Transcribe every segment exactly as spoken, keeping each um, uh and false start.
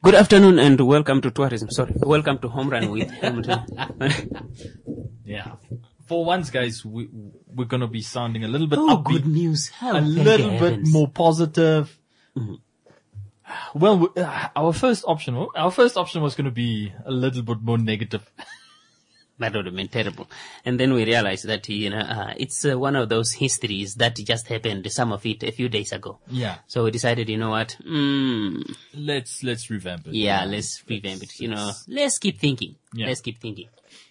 Good afternoon and welcome to tourism. Sorry, welcome to Home Run with Hamilton. Yeah. For once, guys, we, we're going to be sounding a little bit Oh, upbeat, good news. Oh, a little bit heavens. more positive. Mm-hmm. Well, we- uh, our first option, our first option was going to be a little bit more negative. That would have been terrible. And then we realized that, you know, uh, it's uh, one of those histories that just happened, some of it a few days ago. Yeah. So we decided, you know what? Mm, Let's, let's revamp it. yeah, let's revamp it. You know, let's keep thinking. Yeah. Let's keep thinking.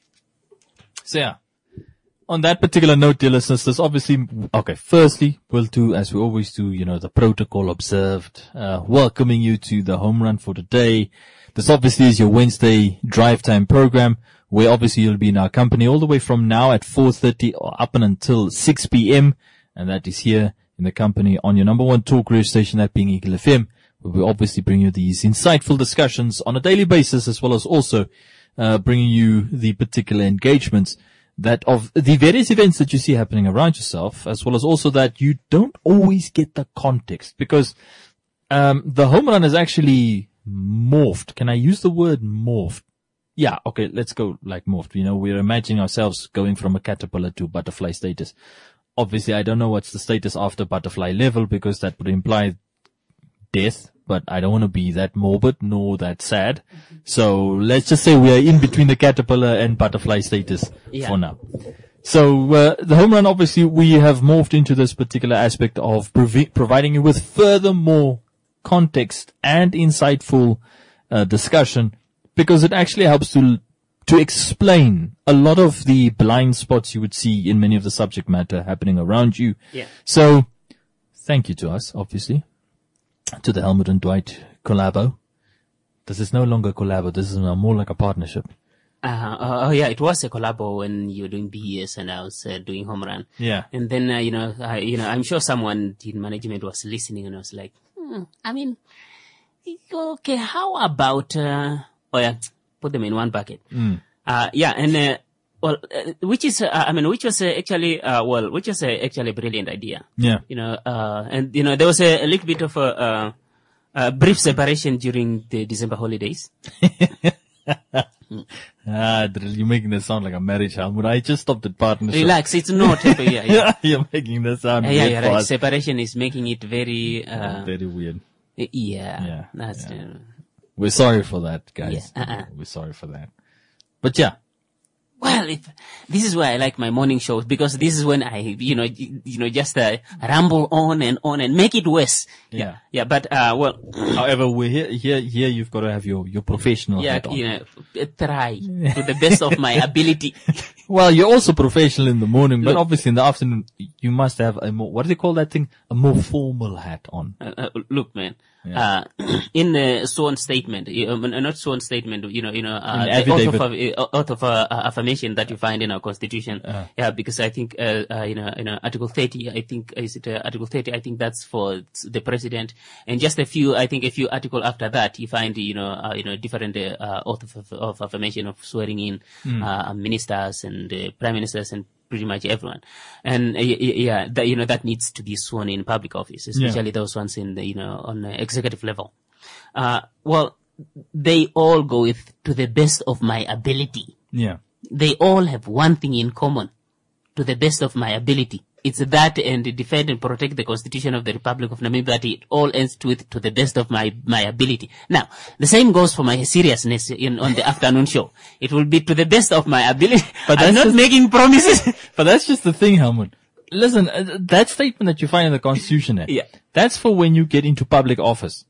So yeah, on that particular note, dear listeners, there's obviously, okay, firstly, we'll do, as we always do, you know, the protocol observed, uh, welcoming you to the Home Run for today. This obviously is your Wednesday drive time program, where obviously you'll be in our company all the way from now at four thirty or up and until six p.m. And that is here in the company on your number one talk radio station, that being Eagle F M, where we obviously bring you these insightful discussions on a daily basis, as well as also uh, bringing you the particular engagements that of the various events that you see happening around yourself, as well as also that you don't always get the context, because um, the Home Run is actually morphed. Can I use the word morphed? Yeah, okay, let's go like morphed. You know, we're imagining ourselves going from a caterpillar to butterfly status. Obviously, I don't know what's the status after butterfly level, because that would imply death, but I don't want to be that morbid nor that sad. So let's just say we are in between the caterpillar and butterfly status Yeah. for now. So uh, the Home Run, obviously, we have morphed into this particular aspect of provi- providing you with further more context and insightful uh, discussion, because it actually helps to to explain a lot of the blind spots you would see in many of the subject matter happening around you. Yeah. So thank you to us, obviously, to the Helmut and Dwight collabo. This is no longer a collabo. This is now more like a partnership. Uh, uh, oh yeah, it was a collabo when you were doing B E S and I was uh, doing Home Run. Yeah. And then, uh, you know, I, you know, I'm sure someone in management was listening and I was like, hmm, I mean, okay, how about, uh, oh yeah, put them in one bucket. Mm. Uh, yeah, and, uh, well, uh, which is, uh, I mean, which was uh, actually, uh, well, which was uh, actually a brilliant idea. Yeah. You know, uh, and, you know, there was a, a little bit of a, uh, a brief separation during the December holidays. Ah, Drill, you're making this sound like a marriage, Helmut. I just stopped at partnership. Relax, it's not. Yeah, yeah. Yeah, you're making this sound Uh, yeah, weird yeah, for right. us. Separation is making it very, uh, Very weird. yeah, Yeah, that's, yeah. Uh, We're sorry for that, guys. Yeah, uh-uh. We're sorry for that. But yeah. well, if, this is why I like my morning shows, because this is when I, you know, you, you know, just, uh, ramble on and on and make it worse. Yeah. Yeah, but, uh, well, However, we're here, here, here you've got to have your, your professional yeah, hat on. you know, uh, try to the best of my ability. Well, you're also professional in the morning, but Look. obviously in the afternoon, you must have a more, what do they call that thing? A more formal hat on. Uh, uh, look, man. Yeah. Uh, in the sworn statement, uh, not sworn statement, you know, you know, uh, In the oath of, affidavit. uh, oath of uh, affirmation that you find in our constitution. Uh. Yeah, because I think, uh, uh, you know, you know, Article thirty, I think, is it uh, Article thirty? I think that's for the president. And just a few, I think a few article after that, you find, you know, uh, you know, different, uh, oath of, of affirmation of swearing in, Mm. uh, ministers and uh, prime ministers and pretty much everyone. And, uh, y- y- yeah, that, you know, that needs to be sworn in public office, especially those ones in the, you know, on the executive level. Uh, well, they all go with to the best of my ability. Yeah. They all have one thing in common, to the best of my ability. It's that and defend and protect the Constitution of the Republic of Namibia, that it all ends with to the best of my, my ability. Now, the same goes for my seriousness in, on the afternoon show. It will be to the best of my ability. But I'm that's not just- making promises. But that's just the thing, Helmut. Listen, uh, that statement that you find in the Constitution, eh, Yeah. that's for when you get into public office.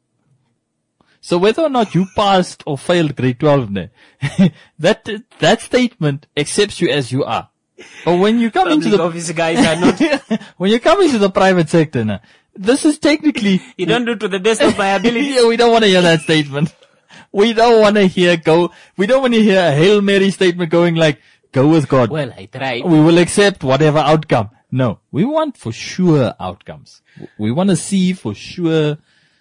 So whether or not you passed or failed grade twelve, ne, that, that statement accepts you as you are. But when you come into Public the, office guys are not, when you come into the private sector, ne, this is technically, you don't do to the best of my ability. yeah, we don't want to hear that statement. We don't want to hear go, we don't want to hear a Hail Mary statement going like, go with God. Well, I tried. We will accept whatever outcome. No, we want for sure outcomes. We want to see for sure,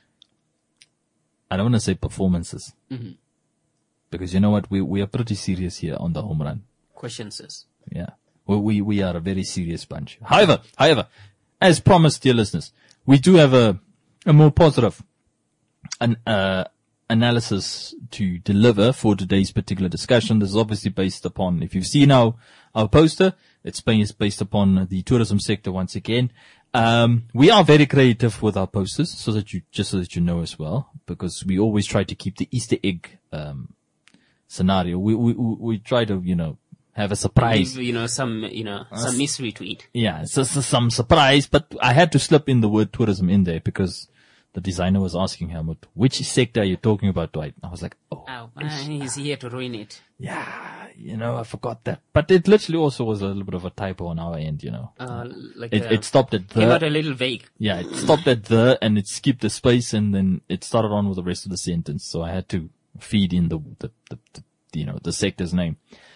I don't want to say performances. Mm-hmm. Because you know what? We, we are pretty serious here on the Home Run. Questions. Yeah. We, we, we are a very serious bunch. However, however, as promised, dear listeners, we do have a, a more positive, an, uh, analysis to deliver for today's particular discussion. This is obviously based upon, if you've seen our, our poster, it's based, based upon the tourism sector once again. Um, we are very creative with our posters, so that you, just so that you know as well, because we always try to keep the Easter egg, um, scenario. We, we, we try to, you know, have a surprise. Give, you know, some, you know, some mystery to it. Yeah, so, so some surprise, but I had to slip in the word tourism in there because the designer was asking Helmut, which sector are you talking about, Dwight? I was like, oh. Oh, uh, he's here to ruin it. Yeah, you know, I forgot that. But it literally also was a little bit of a typo on our end, you know. Uh, like it, uh, it stopped at came out the. a little vague. Yeah, it stopped at the and it skipped the space and then it started on with the rest of the sentence. So I had to feed in the, the, the, the you know, the sector's name.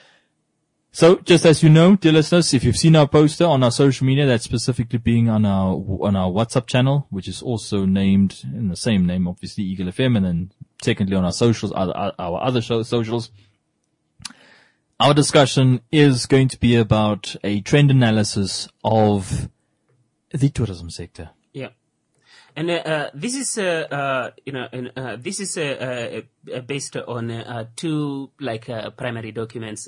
So, just as you know, dear listeners, if you've seen our poster on our social media, that's specifically being on our, on our WhatsApp channel, which is also named in the same name, obviously, Eagle F M, and then secondly on our socials, our, our other show, socials. Our discussion is going to be about a trend analysis of the tourism sector. Yeah. And, uh, uh this is, uh, uh, you know, uh, this is, uh, uh, based on, uh, two, like, uh, primary documents.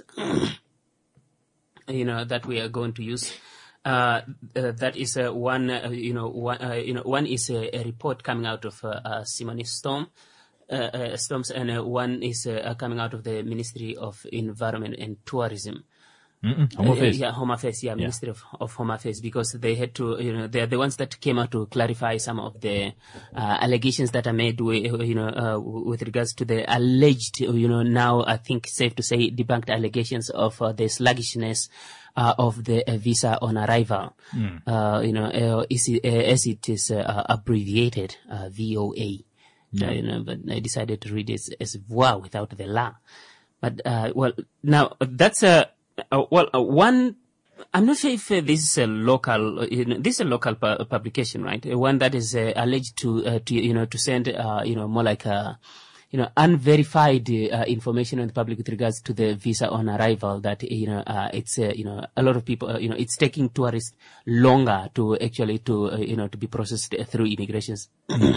You know, that we are going to use. Uh, uh that is, uh, one, uh, you know, one, uh, you know, one is a, a report coming out of, uh, uh Simone Storm, uh, uh, Storms, and uh, one is, uh, coming out of the Ministry of Environment and Tourism. Mm-mm, Home Affairs. Uh, yeah, Home Affairs, yeah, yeah. Ministry of, of Home Affairs, because they had to, you know, they're the ones that came out to clarify some of the, uh, allegations that are made with, you know, uh, with regards to the alleged, you know, now I think safe to say debunked allegations of uh, the sluggishness, uh, of the uh, visa on arrival. Mm. Uh, you know, uh, is it, uh, as it is, uh, abbreviated, uh, V O A. Yeah. Uh, you know, but I decided to read it as, as V O A without the la. But, uh, well, now that's a, Uh, well, uh, one, I'm not sure if uh, this is a local, uh, you know, this is a local pu- publication, right? Uh, one that is uh, alleged to, uh, to, you know, to send, uh, you know, more like, uh, you know, unverified uh, information on the public with regards to the visa on arrival. That, you know, uh, it's, uh, you know, a lot of people, uh, you know, it's taking tourists longer to actually to, uh, you know, to be processed through immigrations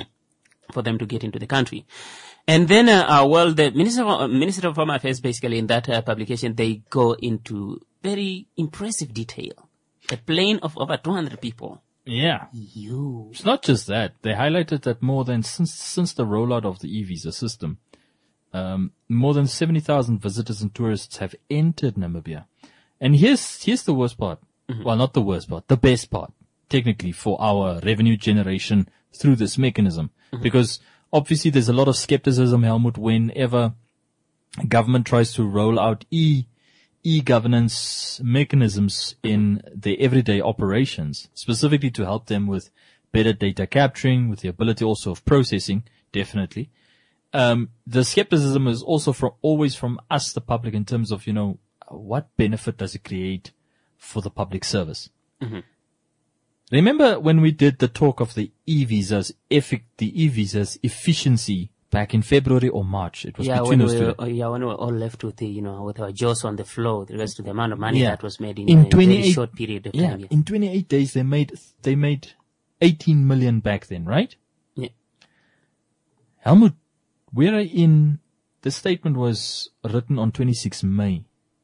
for them to get into the country. And then, uh, uh, well, the Minister of, uh, Minister of Home Affairs, basically in that uh, publication, they go into very impressive detail. A plane of over two hundred people. Yeah. You. It's not just that. They highlighted that more than, since, since the rollout of the e-visa system, um, more than seventy thousand visitors and tourists have entered Namibia. And here's, here's the worst part. Mm-hmm. Well, not the worst part, the best part, technically, for our revenue generation through this mechanism. Mm-hmm. Because obviously, there's a lot of skepticism, Helmut, whenever government tries to roll out e e-governance mechanisms in their everyday operations, specifically to help them with better data capturing, with the ability also of processing, definitely. Um, the skepticism is also from always from us, the public, in terms of, you know, what benefit does it create for the public service? Mm-hmm. Remember when we did the talk of the e-visas, effic- the e-visas efficiency back in February or March? It was yeah, between when those we two. were, yeah, when we were all left with the, you know, with our jaws on the floor with regards to the amount of money Yeah. that was made in, In a very twenty-eight short period of Yeah, time. Yeah. in twenty-eight days they made, they made eighteen million back then, right? Yeah. Helmut, we are in, the statement was written on twenty-sixth of May.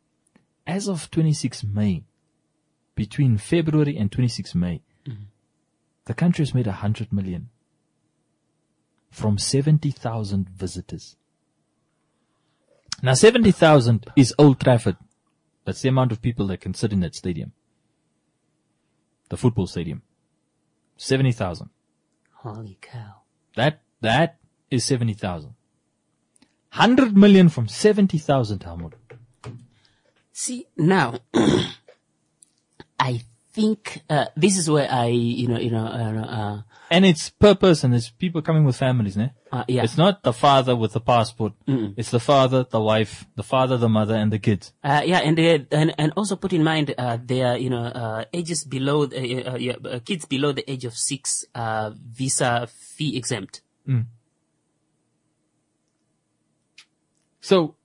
As of twenty-sixth of May, between February and twenty-sixth of May, mm-hmm. the country has made one hundred million from seventy thousand visitors. Now, seventy thousand is Old Trafford. That's the amount of people that can sit in that stadium. The football stadium. seventy thousand. Holy cow. That, that is seventy thousand. one hundred million from seventy thousand, Helmut. See, now, I think, uh, this is where I, you know, you know, uh, uh And it's per person. It's people coming with families, ne? Uh, yeah. It's not the father with the passport. Mm-mm. It's the father, the wife, the father, the mother, and the kids. Uh, yeah, and, they, and and also put in mind uh, their you know uh, ages below the, uh, yeah, uh, kids below the age of six uh, visa fee exempt. Mm. So,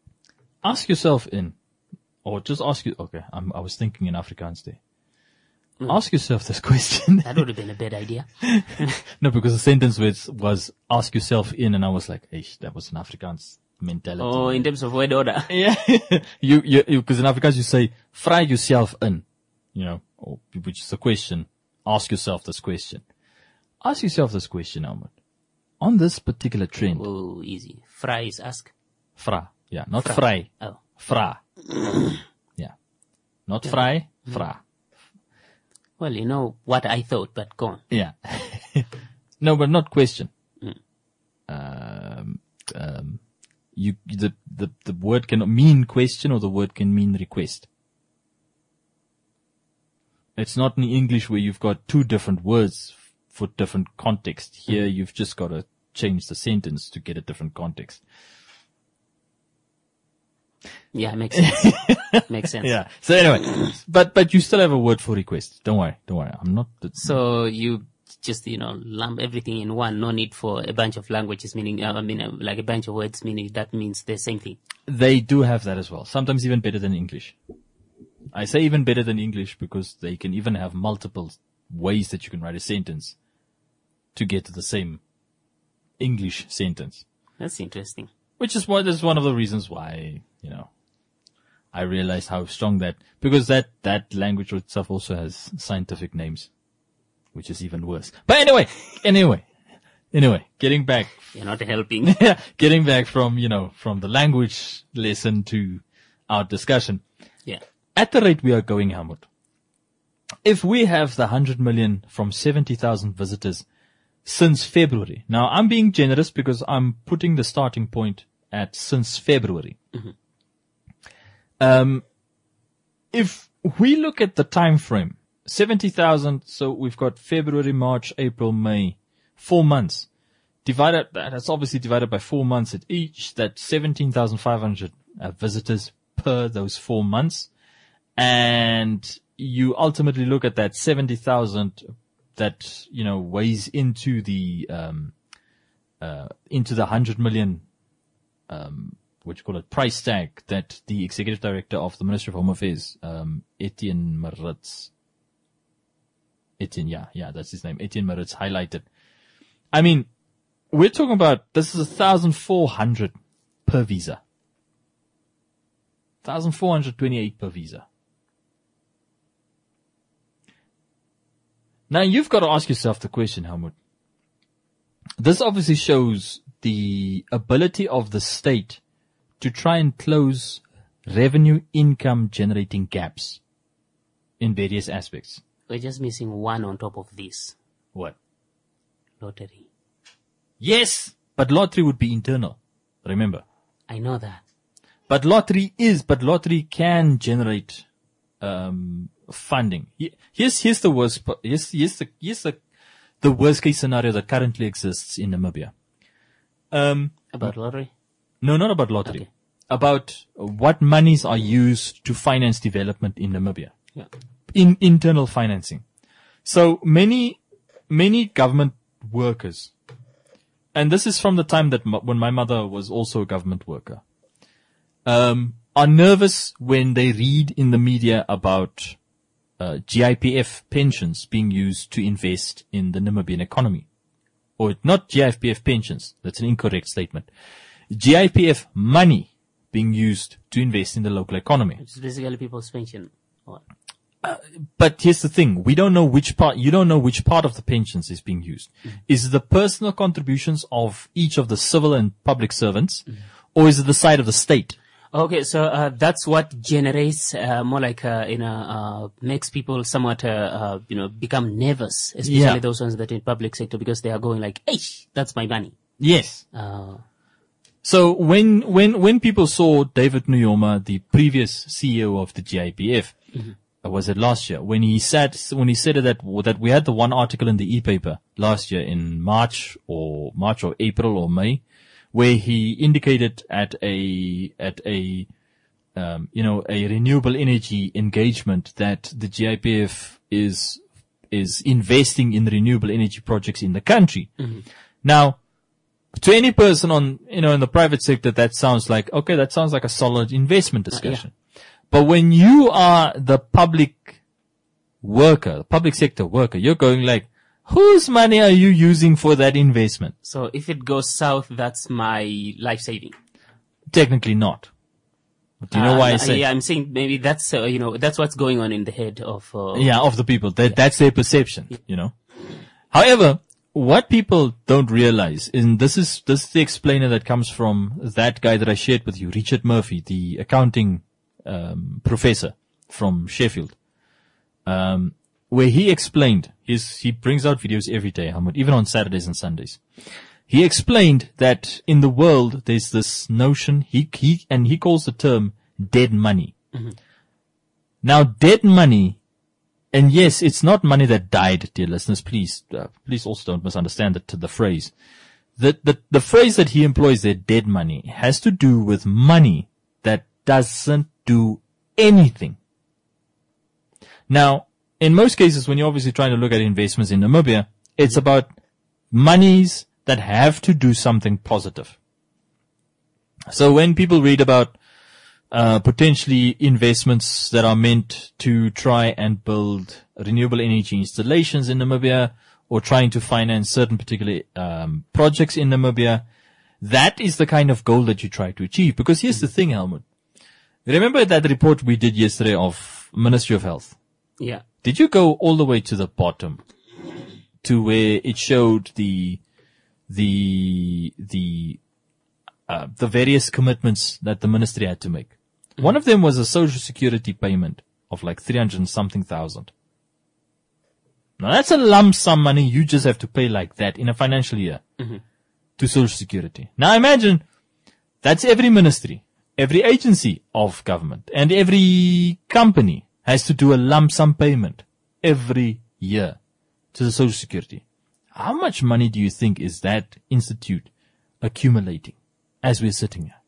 ask yourself in, or just ask you. Okay, I'm, I was thinking in Afrikaans there. Ask yourself this question. That would have been a bad idea. No, because the sentence was, was ask yourself in, and I was like, hey, that was an Afrikaans mentality. Oh, in terms of word order. Yeah. you, you, because in Afrikaans you say, vra yourself in, you know, or, which is a question. Ask yourself this question. Ask yourself this question, Ahmed. On this particular trend. Oh, easy. Fry is ask. Fra. Yeah, not Fra. fry. Oh. Fra. Yeah. Not fry, fra. Well, you know what I thought, but go on. Yeah. No, but not question. Mm. Um, um, you, the, the, the word can mean question or the word can mean request. It's not in English where you've got two different words f- for different context. Here mm. you've just got to change the sentence to get a different context. Yeah, makes sense. Makes sense. Yeah. So anyway, but, but you still have a word for request. Don't worry. Don't worry. I'm not. The, So you just, you know, lump everything in one. No need for a bunch of languages, meaning, uh, I mean, uh, like a bunch of words, meaning that means the same thing. They do have that as well. Sometimes even better than English. I say even better than English because they can even have multiple ways that you can write a sentence to get to the same English sentence. That's interesting. Which is one, is one of the reasons why, you know, I realized how strong that, because that, that language itself also has scientific names, which is even worse. But anyway, anyway, anyway, getting back. You're not helping. Getting back from, you know, from the language lesson to our discussion. Yeah. At the rate we are going, Helmut, if we have the one hundred million from seventy thousand visitors since February. Now, I'm being generous because I'm putting the starting point at since February. Mm-hmm. Um, if we look at the time frame, seventy thousand, so we've got February, March, April, May, four months. Divided, that's obviously divided by four months at each. That's seventeen thousand five hundred uh, visitors per those four months. And you ultimately look at that seventy thousand that, you know, weighs into the, um, uh, into the one hundred million, um, what you call it, price tag that the executive director of the Ministry of Home Affairs, um, Etienne Maritz, Etienne, yeah, yeah, that's his name, Etienne Maritz highlighted. I mean, we're talking about, this is one thousand four hundred per visa. one thousand four hundred twenty-eight per visa. Now you've got to ask yourself the question, Helmut. This obviously shows the ability of the state to try and close revenue income generating gaps in various aspects. We're just missing one on top of this. What? Lottery. Yes, but lottery would be internal. Remember. I know that. But lottery is, but lottery can generate, um, funding. Here's, here's the worst, here's, here's the, here's the, the worst case scenario that currently exists in Namibia. Um, About lottery? No, not about lottery. Okay. About what monies are used to finance development in Namibia. Yeah. In internal financing. So many, many government workers, and this is from the time that m- when my mother was also a government worker, um, are nervous when they read in the media about uh, G I P F pensions being used to invest in the Namibian economy. Or not G I P F pensions. That's an incorrect statement. G I P F money being used to invest in the local economy. It's basically people's pension. What? Uh, but here's the thing. We don't know which part, you don't know which part of the pensions is being used. Mm-hmm. Is it the personal contributions of each of the civil and public servants, mm-hmm. or is it the side of the state? Okay, so uh, that's what generates uh, more like uh, you know uh, makes people somewhat uh, uh, you know become nervous, especially Yeah. those ones that are in public sector, because they are going like, "Hey, that's my money." Yes. Uh, So when, when, when people saw David Nuyoma, the previous C E O of the G I P F, mm-hmm. uh, was it last year, when he said, when he said that, that we had the one article in the e-paper last year in March or March or April or May, where he indicated at a, at a, um, you know, a renewable energy engagement that the G I P F is, is investing in renewable energy projects in the country. mm-hmm. Now, to any person on, you know, in the private sector, that sounds like, okay, that sounds like a solid investment discussion. Uh, yeah. But when you are the public worker, public sector worker, you're going like, whose money are you using for that investment? So if it goes south, that's my life saving. Technically not. Do you know Uh, why I uh, say? Yeah, I'm saying maybe that's, uh, you know, that's what's going on in the head of, uh, Yeah, of the people. That, that's their perception, you know. However, what people don't realize, and this is, this is the explainer that comes from that guy that I shared with you, Richard Murphy, the accounting, um, professor from Sheffield, um, where he explained his, he brings out videos every day, Helmut, even on Saturdays and Sundays. He explained that in the world, there's this notion, he, he, and he calls the term dead money. Mm-hmm. Now, dead money, and yes, it's not money that died, dear listeners, please, uh, please also don't misunderstand the, the phrase. The, the, the phrase that he employs there, dead money, has to do with money that doesn't do anything. Now, in most cases, when you're obviously trying to look at investments in Namibia, it's about monies that have to do something positive. So when people read about uh, potentially investments that are meant to try and build renewable energy installations in Namibia or trying to finance certain particular um, projects in Namibia, that is the kind of goal that you try to achieve. Because here's the thing, Helmut. Remember that report we did yesterday of Ministry of Health? Yeah. Did you go all the way to the bottom to where it showed the the the uh, the various commitments that the ministry had to make? Mm-hmm. One of them was a social security payment of like three hundred and something thousand. Now that's a lump sum money you just have to pay like that in a financial year mm-hmm. to social security. Now imagine that's every ministry, every agency of government, and every company has to do a lump sum payment every year to the social security. How much money do you think is that institute accumulating as we're sitting here?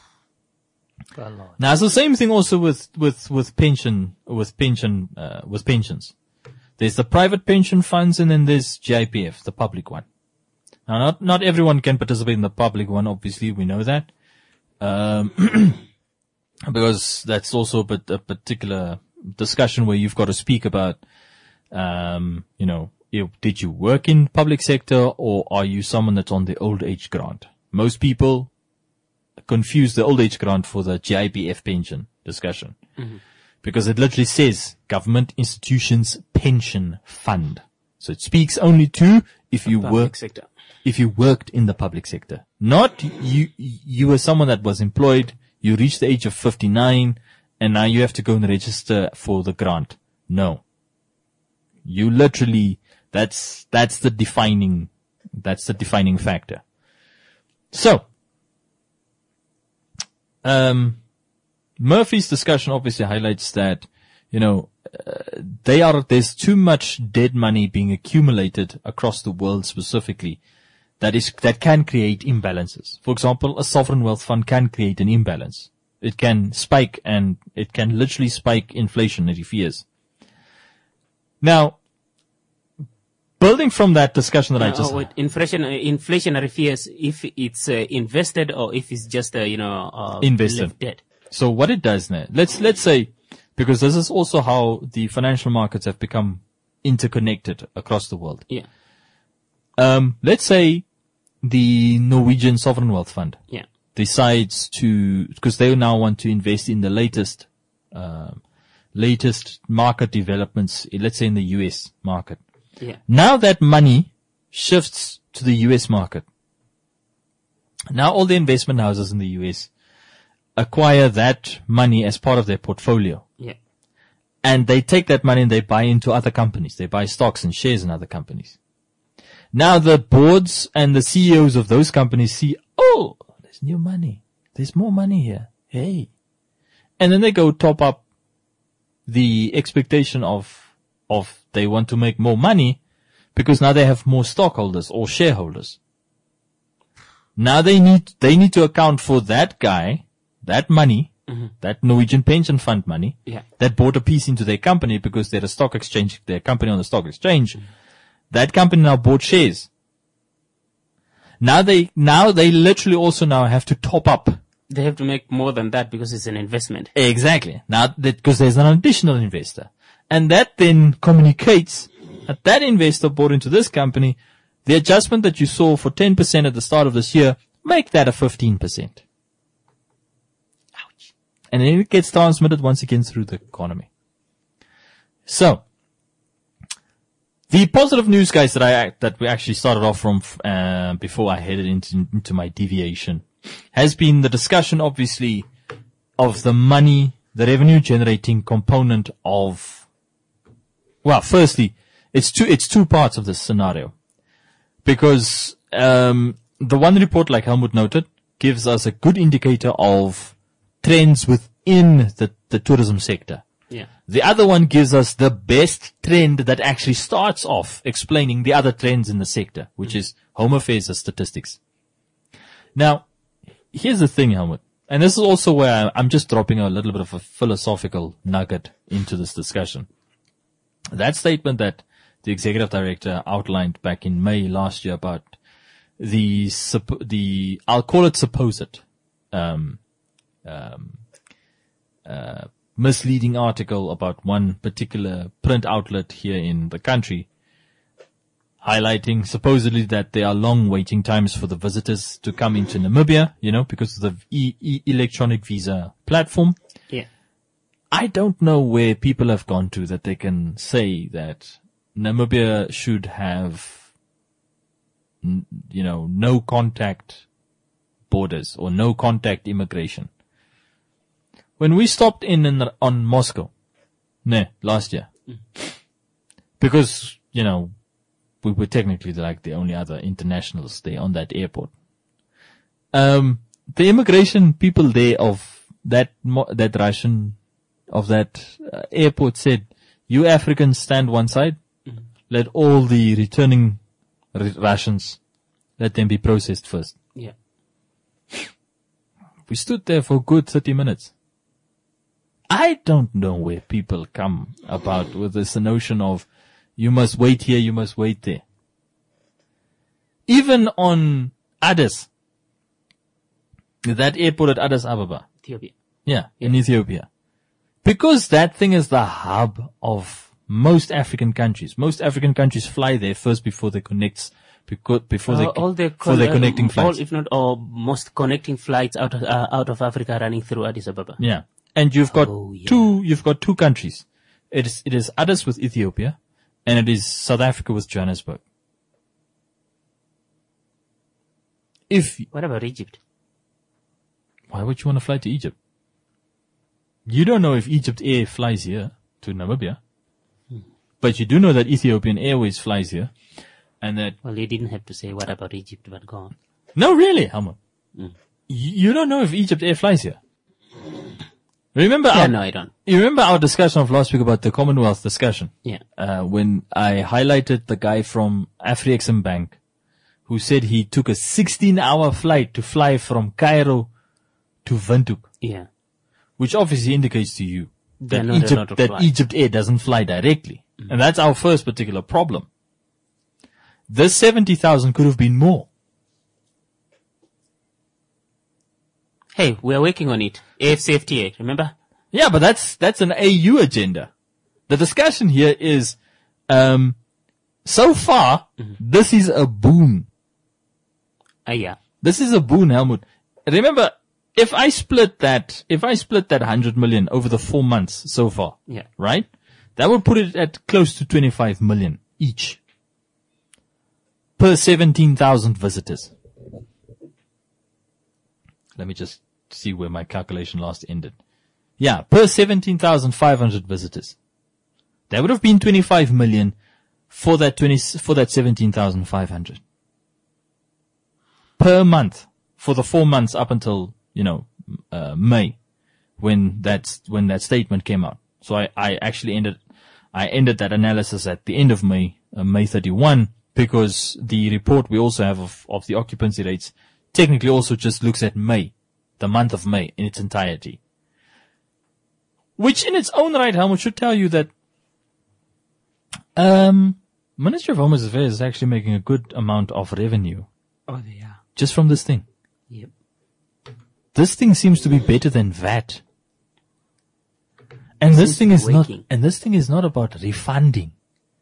A lot. Now, it's the same thing also with, with, with pension, with pension, uh, with pensions. There's the private pension funds and then there's G I P F, the public one. Now, not, not everyone can participate in the public one, obviously, we know that. Um, because that's also a, bit, a particular discussion where you've got to speak about, um, you know, you, did you work in public sector or are you someone that's on the old age grant? Most people confuse the old age grant for the G I P F pension discussion mm-hmm. because it literally says government institutions pension fund. So it speaks only to if you work, sector. if you worked in the public sector, not you, you were someone that was employed, you reached the age of fifty-nine and now you have to go and register for the grant. No. You literally, that's, that's the defining, that's the defining factor. So, um, Murphy's discussion obviously highlights that, you know, uh, they are, there's too much dead money being accumulated across the world specifically that is, that can create imbalances. For example, a sovereign wealth fund can create an imbalance. It can spike and it can literally spike inflationary fears. Now, building from that discussion that uh, I just oh, had. Inflation, uh, inflationary fears, if it's uh, invested or if it's just, uh, you know, uh, invested. left dead. So what it does now, let's, let's say, because this is also how the financial markets have become interconnected across the world. Yeah. Um, let's say the Norwegian Sovereign Wealth Fund. Yeah. Decides to, because they now want to invest in the latest, um, latest market developments, let's say in the U S market. Yeah. Now that money shifts to the U S market. Now all the investment houses in the U S acquire that money as part of their portfolio. Yeah. And they take that money and they buy into other companies. They buy stocks and shares in other companies. Now the boards and the C E Os of those companies see, oh, there's new money. There's more money here. Hey. And then they go top up the expectation of, of they want to make more money because now they have more stockholders or shareholders. Now they need, they need to account for that guy, that money, mm-hmm. that Norwegian pension fund money, yeah. that bought a piece into their company because they're a stock exchange, their company on the stock exchange. Mm-hmm. That company now bought shares. Now they, now they literally also now have to top up. They have to make more than that because it's an investment. Exactly. Now that, because there's an additional investor. And that then communicates that that investor bought into this company. The adjustment that you saw for ten percent at the start of this year, make that a fifteen percent. Ouch. And then it gets transmitted once again through the economy. So, the positive news, guys, that I, that we actually started off from, uh, before I headed into, into my deviation, has been the discussion, obviously, of the money, the revenue generating component of, well, firstly, it's two, it's two parts of this scenario. Because, um, the one report, like Helmut noted, gives us a good indicator of trends within the, the tourism sector. Yeah. The other one gives us the best trend that actually starts off explaining the other trends in the sector, which mm-hmm. is Home Affairs statistics. Now, here's the thing, Helmut, and this is also where I'm just dropping a little bit of a philosophical nugget into this discussion. That statement that the executive director outlined back in May last year about the, the, I'll call it supposed, um, um, uh, misleading article about one particular print outlet here in the country, highlighting supposedly that there are long waiting times for the visitors to come into Namibia, you know, because of the e- e- electronic visa platform. Yeah. I don't know where people have gone to that they can say that Namibia should have, you know, no contact borders or no contact immigration. When we stopped in, in on Moscow, ne, last year, mm. because, you know, we were technically like the only other internationals there on that airport. Um, the immigration people there of that, that Russian, of that uh, airport said, you Africans stand one side, mm-hmm. let all the returning r- Russians, let them be processed first. Yeah. We stood there for a good thirty minutes. I don't know where people come about with this notion of you must wait here, you must wait there. Even on Addis, that airport at Addis Ababa. Ethiopia. Yeah, yeah, in Ethiopia. Because that thing is the hub of most African countries. Most African countries fly there first before they connect, before, before uh, they, all the before they're connecting uh, flights. All, if not all, most connecting flights out of, uh, out of Africa running through Addis Ababa. Yeah. And you've got oh, yeah. two, you've got two countries. It is, it is Addis with Ethiopia, and it is South Africa with Johannesburg. If, what about Egypt? Why would you want to fly to Egypt? You don't know if Egypt Air flies here to Namibia, hmm. but you do know that Ethiopian Airways flies here, and that. Well, you didn't have to say what about Egypt, but go on. No, really, Helmut. Hmm. You don't know if Egypt Air flies here. Remember yeah, our, no, I don't. You remember our discussion of last week about the Commonwealth discussion? Yeah. Uh, when I highlighted the guy from Afrexim Bank who said he took a sixteen hour flight to fly from Cairo to Windhoek. Yeah. Which obviously indicates to you that not, Egypt, that Egypt Air doesn't fly directly. Mm-hmm. And that's our first particular problem. This seventy thousand could have been more. Hey, we're working on it. A F C F T A, remember? Yeah, but that's, that's an A U agenda. The discussion here is, um, so far, mm-hmm. this is a boon. Uh, yeah. This is a boon, Helmut. Remember, if I split that, if I split that one hundred million over the four months so far, yeah. right? That would put it at close to twenty-five million each per seventeen thousand visitors. Let me just see where my calculation last ended. Yeah, per seventeen thousand five hundred visitors. That would have been twenty-five million for that twenty, for that seventeen thousand five hundred. Per month for the four months up until, you know, uh, May, when that's, when that statement came out. So I, I actually ended, I ended that analysis at the end of May, uh, May thirty-first, because the report we also have of, of the occupancy rates technically also just looks at May, the month of May in its entirety. Which in its own right, Helmut, should tell you that, um, Ministry of Home Affairs is actually making a good amount of revenue. Oh, they are. Just from this thing. Yep. This thing seems to be better than V A T. And this thing is not, working. and this thing is not about refunding.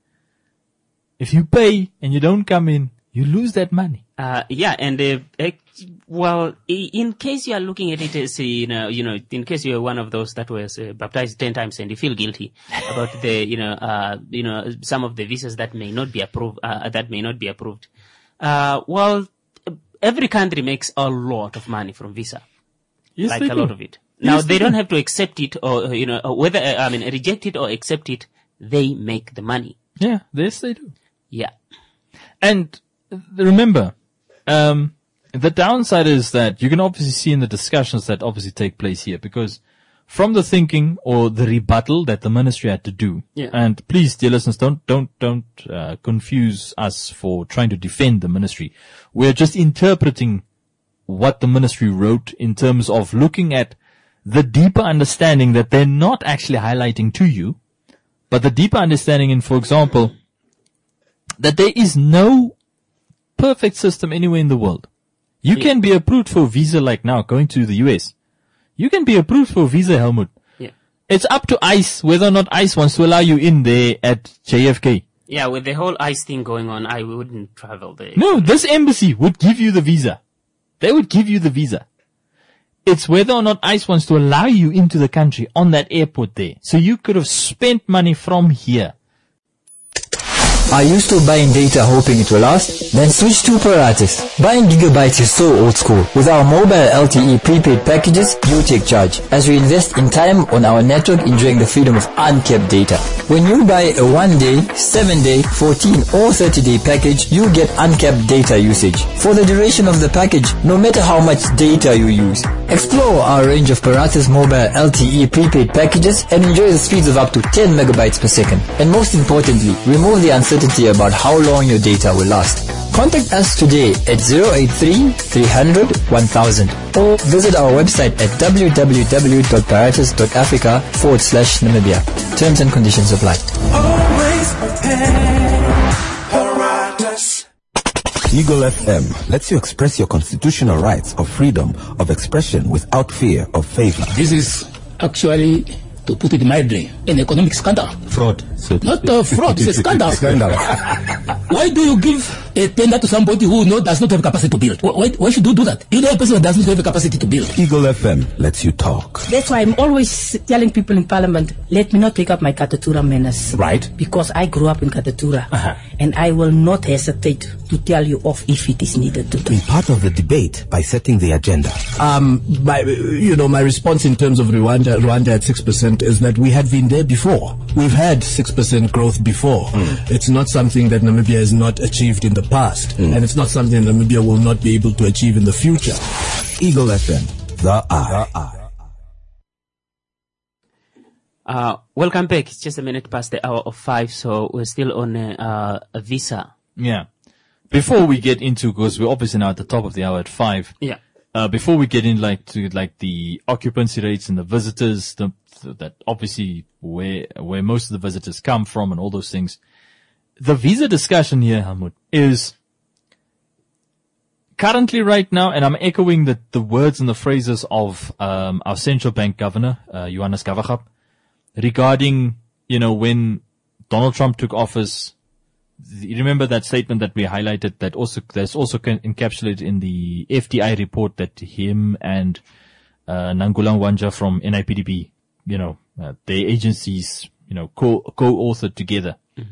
If you pay and you don't come in, you lose that money. Uh, yeah, and uh, ec- well, i- in case you are looking at it as uh, you know, you know, in case you are one of those that was uh, baptized ten times and you feel guilty about the, you know, uh, you know, some of the visas that may not be approved, uh, that may not be approved. Uh, well, every country makes a lot of money from visa, Yes, like they a do. lot of it. Now Yes, they they don't do. have to accept it or you know, or whether uh, I mean reject it or accept it. They make the money. Yeah, yes, they do. Yeah. And remember, um, the downside is that you can obviously see in the discussions that obviously take place here, because from the thinking or the rebuttal that the ministry had to do, Yeah. and please, dear listeners, don't don't don't uh, confuse us for trying to defend the ministry. We're just interpreting what the ministry wrote in terms of looking at the deeper understanding that they're not actually highlighting to you, but the deeper understanding in, for example, that there is no perfect system anywhere in the world. You Yeah. can be approved for a visa like now, going to the U S. You can be approved for a visa, Helmut. Yeah. It's up to ICE whether or not ICE wants to allow you in there at J F K. Yeah, with the whole ICE thing going on, I wouldn't travel there. No, this embassy would give you the visa. They would give you the visa. It's whether or not ICE wants to allow you into the country on that airport there. So you could have spent money from here. Are you still buying data hoping it will last? Then switch to Paratus. Buying gigabytes is so old school. With our mobile L T E prepaid packages, you take charge, as we invest in time on our network, enjoying the freedom of uncapped data. When you buy a one-day, seven-day, fourteen or thirty-day package, you get uncapped data usage for the duration of the package, no matter how much data you use. Explore our range of Paratus mobile L T E prepaid packages and enjoy the speeds of up to ten megabytes per second. And most importantly, remove the uncertainty about how long your data will last. Contact us today at zero eight three, three hundred, one thousand or visit our website at www.paratus.africa forward slash Namibia. Terms and conditions apply. Always prepared. Paratus. Eagle F M lets you express your constitutional rights of freedom of expression without fear of favor. This is actually, to put it mildly, an economic scandal. Fraud. Not a fraud, it's a scandal. Scandal. Why do you give a tender to somebody who no, does not have capacity to build? Why, why should you do that? You know a person who does not have a capacity to build. Eagle F M lets you talk. That's why I'm always telling people in Parliament, let me not take up my Katatura manners. Right. Because I grew up in Katatura. Uh-huh. And I will not hesitate to tell you off if it is needed to do. Be part of the debate by setting the agenda. Um, my, you know, my response in terms of Rwanda, Rwanda at six percent is that we had been there before. We've had six percent growth before. Mm. It's not something that Namibia has not achieved in the past. Mm. And it's not something that Namibia will not be able to achieve in the future. Eagle F M, the eye. The eye. Uh, welcome back. It's just a minute past the hour of five, so we're still on a, uh, a visa. Yeah. Before we get into, because we're obviously now at the top of the hour at five. Yeah. Uh, before we get in like to like the occupancy rates and the visitors, the, that obviously where, where most of the visitors come from and all those things. The visa discussion here, Helmut, is currently right now, and I'm echoing the, the words and the phrases of, um, our central bank governor, uh, Johannes Gavagap, regarding, you know, when Donald Trump took office. You remember that statement that we highlighted that also, that's also encapsulated in the F D I report that him and, uh, Nangula Wanja from N I P D B, you know, uh, their agencies, you know, co, co-authored together. Mm-hmm.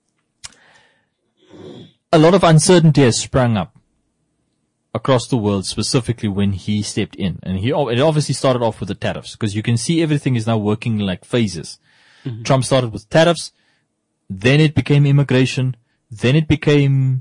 A lot of uncertainty has sprung up across the world, specifically when he stepped in. And he, it obviously started off with the tariffs, because you can see everything is now working like phases. Mm-hmm. Trump started with tariffs. Then it became immigration. Then it became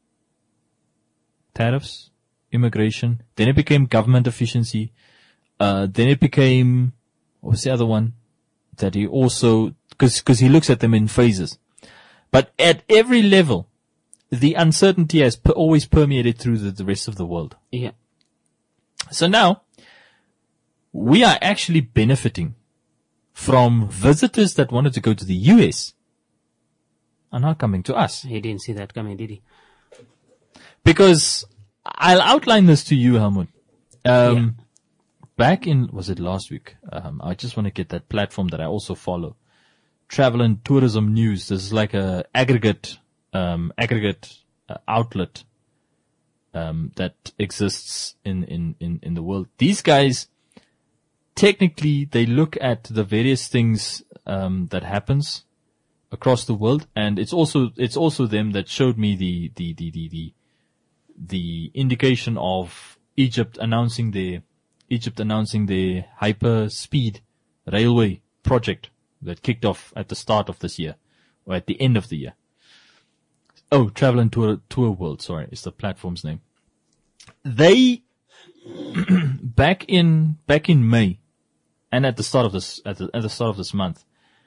tariffs, immigration. Then it became government efficiency. Uh, then it became, what was the other one? That he also, cause, cause he looks at them in phases. But at every level, the uncertainty has per, always permeated through the, the rest of the world. Yeah. So now, we are actually benefiting from visitors that wanted to go to the U S are now coming to us. He didn't see that coming, did he? Because I'll outline this to you, Helmut. Um, back in, was it last week? Um, I just want to get that platform that I also follow. Travel and Tourism News. This is like a aggregate, um, aggregate uh, outlet, um, that exists in, in, in, in the world. These guys, technically, they look at the various things, um, that happens across the world. And it's also, it's also them that showed me the, the, the, the, the, the indication of Egypt announcing their, Egypt announcing their hyper speed railway project that kicked off at the start of this year or at the end of the year. Oh, Travel and Tour, Tour World, sorry, is the platform's name. They, back in, back in May and at the start of this, at the, at the start of this month,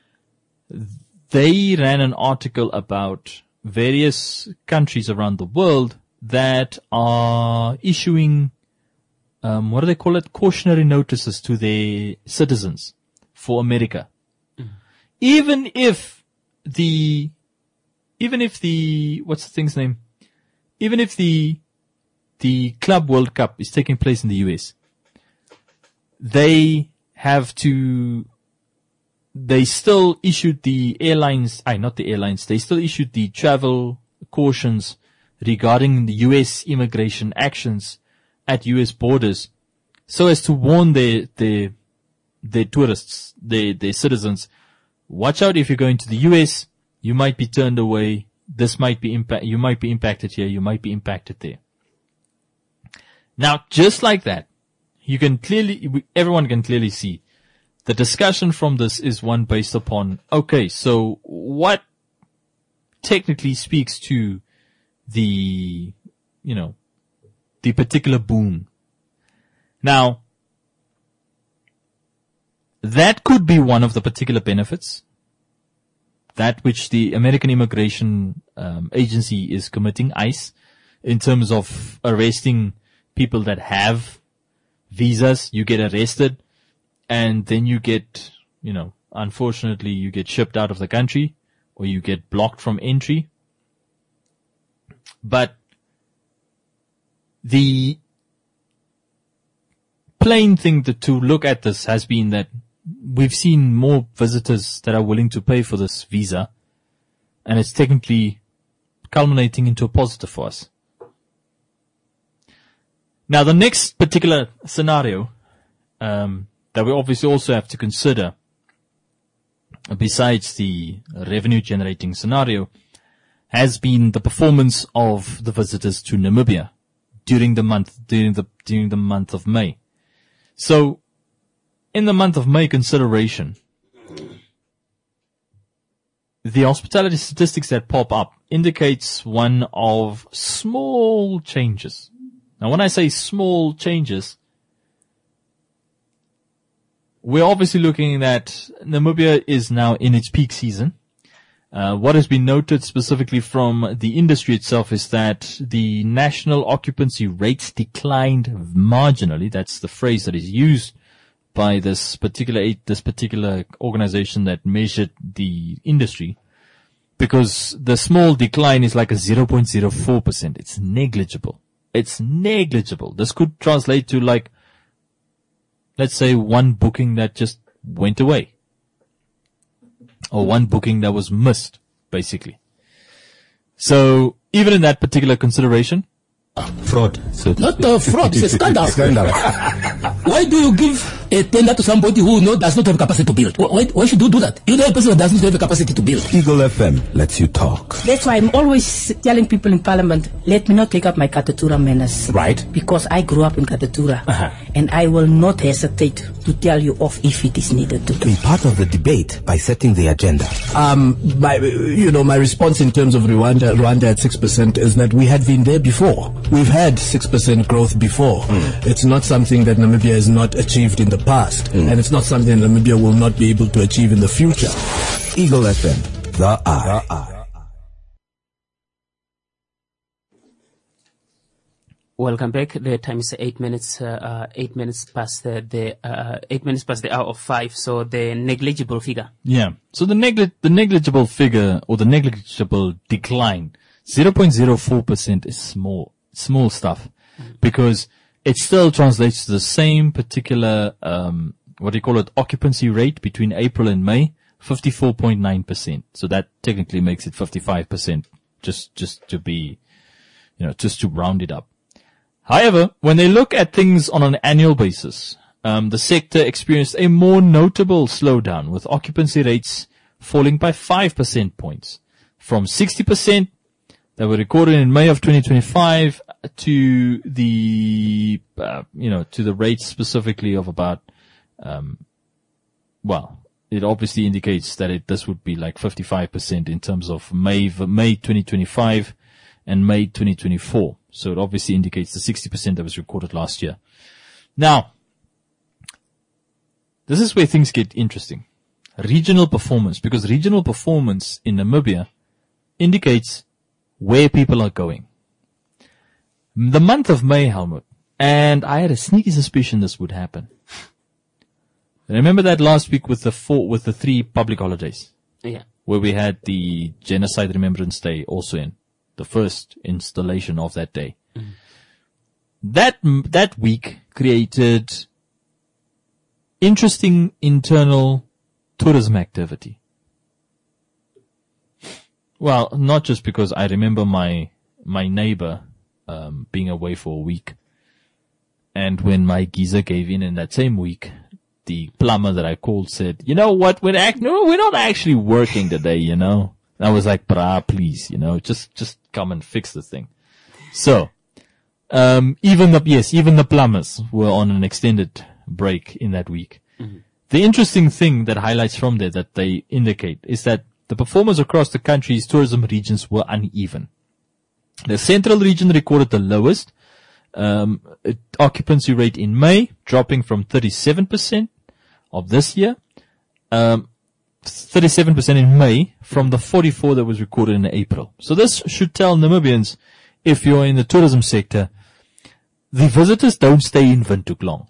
they ran an article about various countries around the world that are issuing, um, what do they call it? Cautionary notices to their citizens for America. Mm. Even if the, even if the, what's the thing's name? Even if the, the Club World Cup is taking place in the U S, they have to, they still issued the airlines, I, not the airlines, they still issued the travel cautions regarding the U S immigration actions at U S borders so as to warn their, their, their tourists, their, their citizens, watch out if you're going to the U S, you might be turned away, this might be impact, you might be impacted here, you might be impacted there. Now, just like that, you can clearly, everyone can clearly see the discussion from this is one based upon, okay, so what technically speaks to the, you know, the particular boom. Now, that could be one of the particular benefits, that which the American Immigration um, Agency is committing, ICE, in terms of arresting people that have visas. You get arrested, and then you get, you know, unfortunately, you get shipped out of the country, or you get blocked from entry. But the plain thing to, to look at this has been that we've seen more visitors that are willing to pay for this visa, and it's technically culminating into a positive for us. Now, the next particular scenario um, that we obviously also have to consider, besides the revenue-generating scenario, has been the performance of the visitors to Namibia during the month, during the, during the month of May. So, in the month of May consideration, the hospitality statistics that pop up indicates one of small changes. Now, when I say small changes, we're obviously looking at Namibia is now in its peak season. Uh, what has been noted specifically from the industry itself is that the national occupancy rates declined marginally. That's the phrase that is used by this particular, this particular organization that measured the industry, because the small decline is like a zero point zero four percent. It's negligible. It's negligible. This could translate to like, let's say one booking that just went away. Or one booking that was missed, basically. So, even in that particular consideration, fraud. So Not uh, fraud, it's a scandal. Scandal. Why do you give a tender to somebody who no, does not have capacity to build? Why, why should you do that? You know a person who does not have the capacity to build. Eagle F M lets you talk. That's why I'm always telling people in Parliament, let me not take up my Katatura manners. Right. Because I grew up in Katatura. Uh-huh. And I will not hesitate to tell you off if it is needed to. Be part of the debate by setting the agenda. Um, my, you know, my response in terms of Rwanda, Rwanda at six percent is that we had been there before. We've had six percent growth before. Mm. It's not something that Namibia has not achieved in the past. Mm. And it's not something that Namibia will not be able to achieve in the future. Eagle F M, the eye. The eye. Welcome back. The time is eight minutes, uh, uh, eight minutes past the, the uh, eight minutes past the hour of five. So the negligible figure. yeah. So the negli- the negligible figure or the negligible decline, zero point zero four percent is small, small stuff, mm. because it still translates to the same particular, um, what do you call it, occupancy rate between April and May, fifty-four point nine percent. So that technically makes it fifty-five percent, just, just to be, you know, just to round it up. However, when they look at things on an annual basis, um, the sector experienced a more notable slowdown, with occupancy rates falling by five percent points from sixty percent that were recorded in May of twenty twenty-five to the, uh, you know, to the rates specifically of about, um, well, it obviously indicates that it, this would be like fifty-five percent in terms of May, May twenty twenty-five and May twenty twenty-four. So it obviously indicates the sixty percent that was recorded last year. Now, this is where things get interesting. Regional performance, because regional performance in Namibia indicates where people are going. The month of May, Helmut, and I had a sneaky suspicion this would happen. Remember that last week with the four, with the three public holidays? Yeah. Where we had the Genocide Remembrance Day also in the first installation of that day. Mm. That, that week created interesting internal tourism activity. Well, not just because I remember my, my neighbor, um, being away for a week. And when my geyser gave in in that same week, the plumber that I called said, you know what, we're act- no, we're not actually working today, you know. I was like, brah, please, you know, just, just come and fix the thing. So, um, even the, yes, even the plumbers were on an extended break in that week. Mm-hmm. The interesting thing that highlights from there that they indicate is that the performance across the country's tourism regions were uneven. The central region recorded the lowest, um, occupancy rate in May, dropping from thirty-seven percent of this year, um, thirty-seven percent in May from the forty-four that was recorded in April. So this should tell Namibians, if you're in the tourism sector, the visitors don't stay in Windhoek long.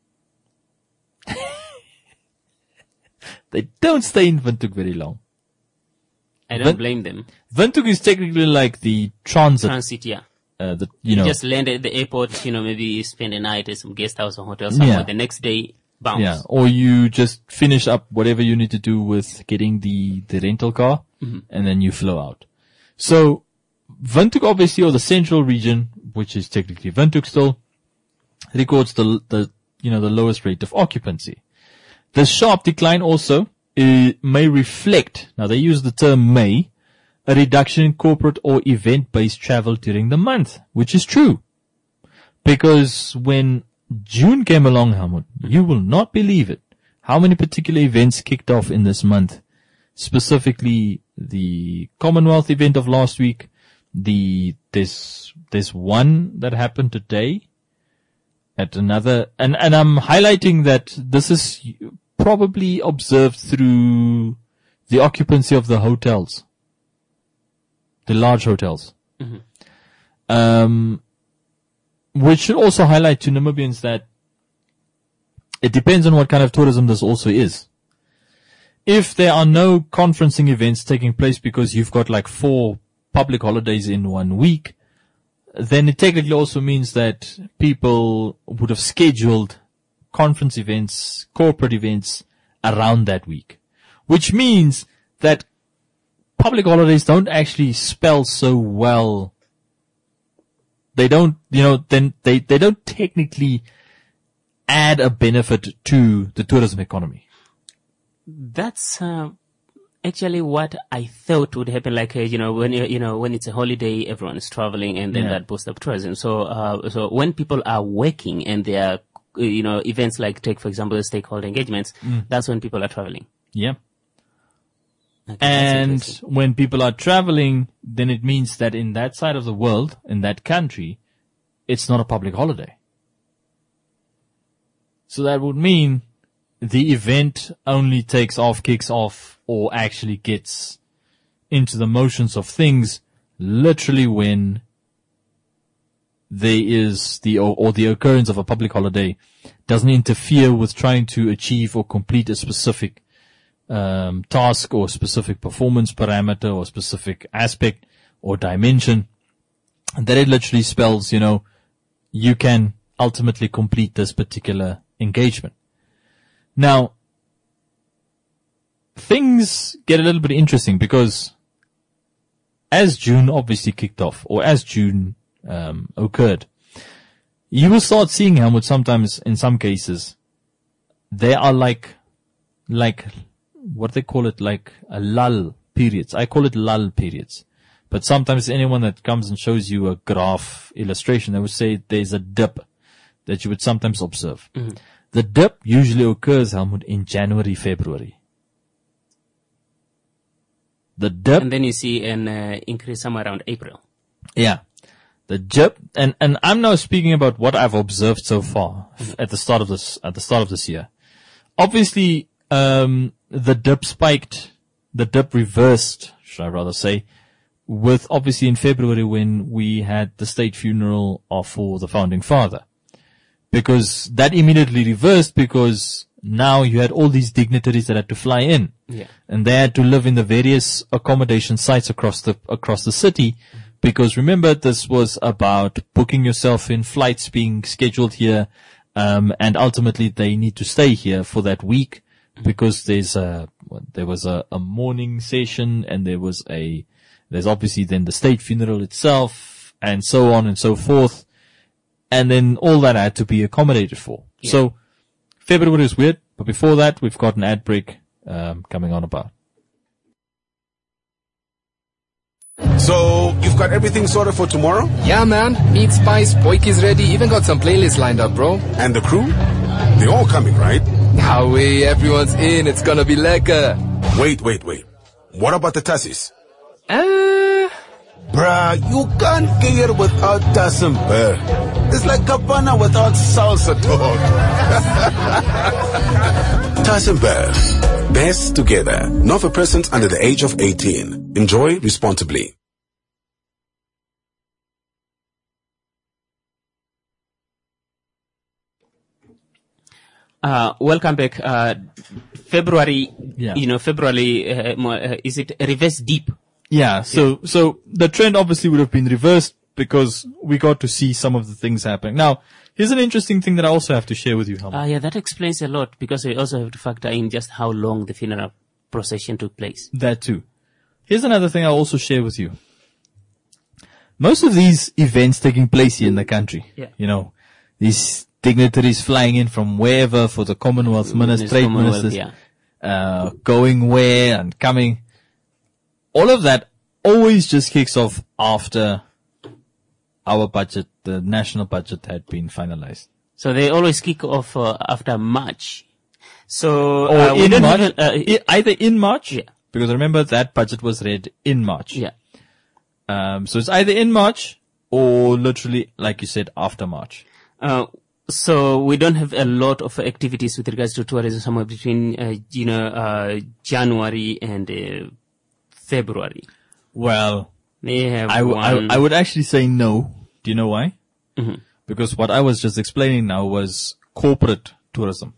They don't stay in Windhoek very long. I don't Win- blame them. Windhoek is technically like the transit. Transit, yeah. Uh, the, you know. You just land at the airport, you know, maybe spend a night at some guest house or hotel somewhere. Yeah. The next day, bounce. Yeah. Or you just finish up whatever you need to do with getting the, the rental car, mm-hmm. and then you flow out. So, Windhoek obviously, or the central region, which is technically Windhoek still, records the, the, you know, the lowest rate of occupancy. The sharp decline also uh, may reflect, now they use the term may, a reduction in corporate or event-based travel during the month, which is true. Because when June came along, Helmut, you will not believe it, how many particular events kicked off in this month. Specifically, the Commonwealth event of last week, the, there's, there's one that happened today, at another, and, and I'm highlighting that this is probably observed through the occupancy of the hotels. The large hotels. Mm-hmm. Um, which should also highlight to Namibians that it depends on what kind of tourism this also is. If there are no conferencing events taking place because you've got like four public holidays in one week, then it technically also means that people would have scheduled conference events, corporate events around that week. Which means that public holidays don't actually spell so well. They don't, you know, then they, they don't technically add a benefit to the tourism economy. That's, uh, actually what I thought would happen. Like, uh, you know, when, you know, when it's a holiday, everyone is traveling and then yeah. that boosts up tourism. So, uh, so when people are working and there are, you know, events like, take, for example, the stakeholder engagements, mm. that's when people are traveling. Yeah. And when people are traveling, then it means that in that side of the world, in that country, it's not a public holiday. So that would mean the event only takes off, kicks off, or actually gets into the motions of things literally when there is the, or, or the occurrence of a public holiday doesn't interfere with trying to achieve or complete a specific um, task or specific performance parameter or specific aspect or dimension. And that it literally spells, you know, you can ultimately complete this particular engagement. Now, things get a little bit interesting because as June obviously kicked off, or as June um, occurred, you will start seeing how much sometimes, in some cases, they are like, like, what they call it, like a lull periods. I call it lull periods. But sometimes anyone that comes and shows you a graph illustration, they would say there's a dip that you would sometimes observe. Mm-hmm. The dip usually occurs, Helmut, in January, February. The dip. And then you see an uh, increase somewhere around April. Yeah. The dip, and, and I'm now speaking about what I've observed so far mm-hmm. at the start of this, at the start of this year. Obviously, um, the dip spiked, the dip reversed, should I rather say, with obviously in February when we had the state funeral of for the founding father. Because that immediately reversed because now you had all these dignitaries that had to fly in. Yeah. And they had to live in the various accommodation sites across the, across the city. Mm-hmm. Because remember, this was about booking yourself in, flights being scheduled here, um, and ultimately they need to stay here for that week because there's a, there was a, a morning session and there was a, there's obviously then the state funeral itself and so on and so forth. And then all that had to be accommodated for. Yeah. So February is weird, but before that we've got an ad break, um, coming on about. So, you've got everything sorted for tomorrow? Yeah, man. Meat, spice, boiki's ready. Even got some playlists lined up, bro. And the crew? They're all coming, right? How way, everyone's in. It's gonna be lekker. Wait, wait, wait. What about the tassis? Uh... Bruh, you can't get it without tass and bear. It's like cabana without salsa, dog. Tass and bear. Best together. Not for persons under the age of eighteen. Enjoy responsibly. Uh, welcome back. Uh, February, yeah. you know, February, uh, more, uh, is it reverse deep? Yeah, so, yeah. so the trend obviously would have been reversed because we got to see some of the things happening. Now, here's an interesting thing that I also have to share with you, Helmut. Uh, yeah, that explains a lot because we also have to factor in just how long the funeral procession took place. That too. Here's another thing I'll also share with you. Most of these events taking place here in the country, yeah. you know, these dignitaries flying in from wherever for the Commonwealth ministers, trade ministers, yeah. uh, going where and coming. All of that always just kicks off after our budget, the national budget had been finalized. So they always kick off uh, after March. So, or uh, we in don't March, even, uh, either in March, yeah. because remember that budget was read in March. Yeah. Um, so it's either in March or literally, like you said, after March. Uh, so we don't have a lot of activities with regards to tourism somewhere between, uh, you know, uh, January and uh, February. Well, they have I, w- one... I, I would actually say no. Do you know why? Mm-hmm. Because what I was just explaining now was corporate tourism.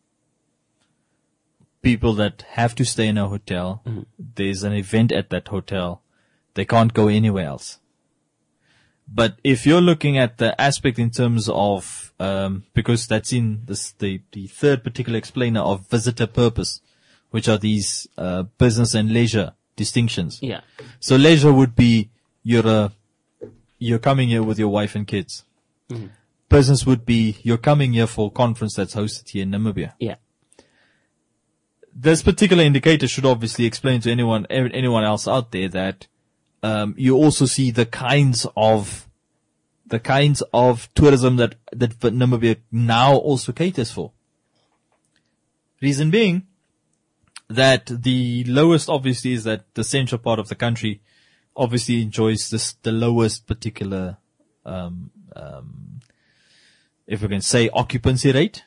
People that have to stay in a hotel. Mm-hmm. There's an event at that hotel. They can't go anywhere else. But if you're looking at the aspect in terms of, um, because that's in this, the, the third particular explainer of visitor purpose, which are these, uh, business and leisure distinctions. Yeah. So leisure would be you're uh, you're coming here with your wife and kids. Mm-hmm. Business would be you're coming here for a conference that's hosted here in Namibia. Yeah. This particular indicator should obviously explain to anyone anyone else out there that um, you also see the kinds of the kinds of tourism that that Namibia now also caters for. Reason being that the lowest obviously is that the central part of the country obviously enjoys this, the lowest particular, um, um, if we can say occupancy rate,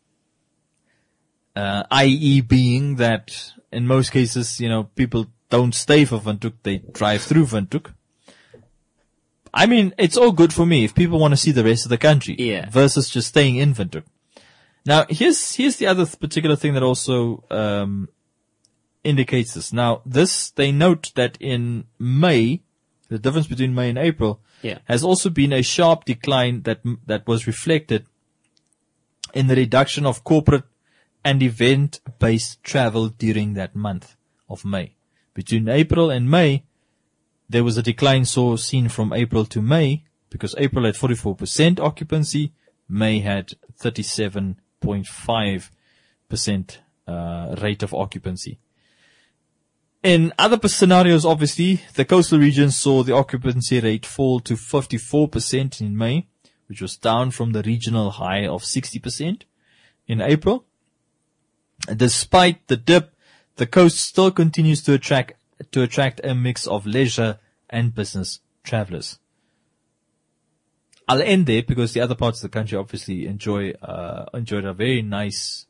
uh, that is being that in most cases, you know, people don't stay for Windhoek, they drive through Windhoek. I mean, it's all good for me if people want to see the rest of the country yeah. versus just staying in Windhoek. Now, here's, here's the other th- particular thing that also, um, indicates this. Now, this, they note that in May, the difference between May and April, Yeah. has also been a sharp decline that that was reflected in the reduction of corporate and event-based travel during that month of May. Between April and May, there was a decline so seen from April to May, because April had forty-four percent occupancy, May had thirty-seven point five percent uh, rate of occupancy. In other scenarios, obviously, the coastal regions saw the occupancy rate fall to fifty-four percent in May, which was down from the regional high of sixty percent in April. Despite the dip, the coast still continues to attract to attract a mix of leisure and business travelers. I'll end there because the other parts of the country obviously enjoy uh, enjoyed a very nice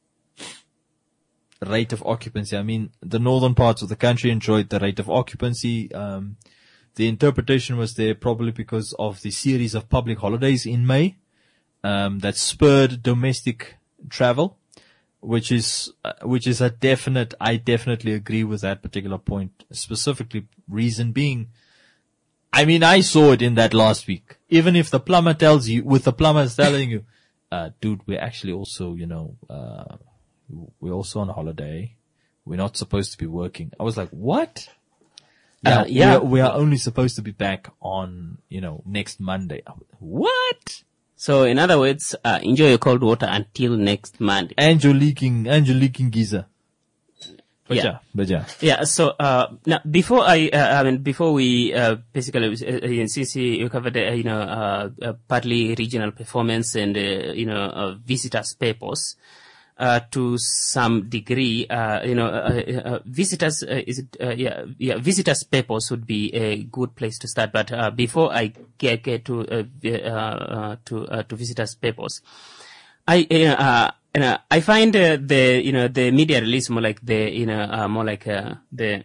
rate of occupancy. I mean, the northern parts of the country enjoyed the rate of occupancy. Um, the interpretation was there probably because of the series of public holidays in May um, that spurred domestic travel, which is uh, which is a definite. I definitely agree with that particular point. Specifically, reason being, I mean, I saw it in that last week. Even if the plumber tells you, with the plumbers telling you, uh, dude, we're actually also, you know, uh, we're also on holiday. We're not supposed to be working. I was like, what? Yeah, Uh, yeah. We, are, we are only supposed to be back on, you know, next Monday. What? So in other words, uh, enjoy your cold water until next Monday. And you're leaking, and you're leaking geyser. But yeah. Yeah. but yeah. Yeah. So uh, now, before I, uh, I mean, before we uh, basically, uh, since you covered, uh, you know, uh, uh, partly regional performance and uh, you know, uh, visitors' purpose. Uh, to some degree, uh, you know, uh, uh, visitors, uh, is it, uh, yeah, yeah, visitors' purpose would be a good place to start. But uh, before I get, get to uh, uh, uh, to uh, to visitors' purpose, I you know, uh, you know, I find uh, the you know the media release more like the you know uh, more like uh, the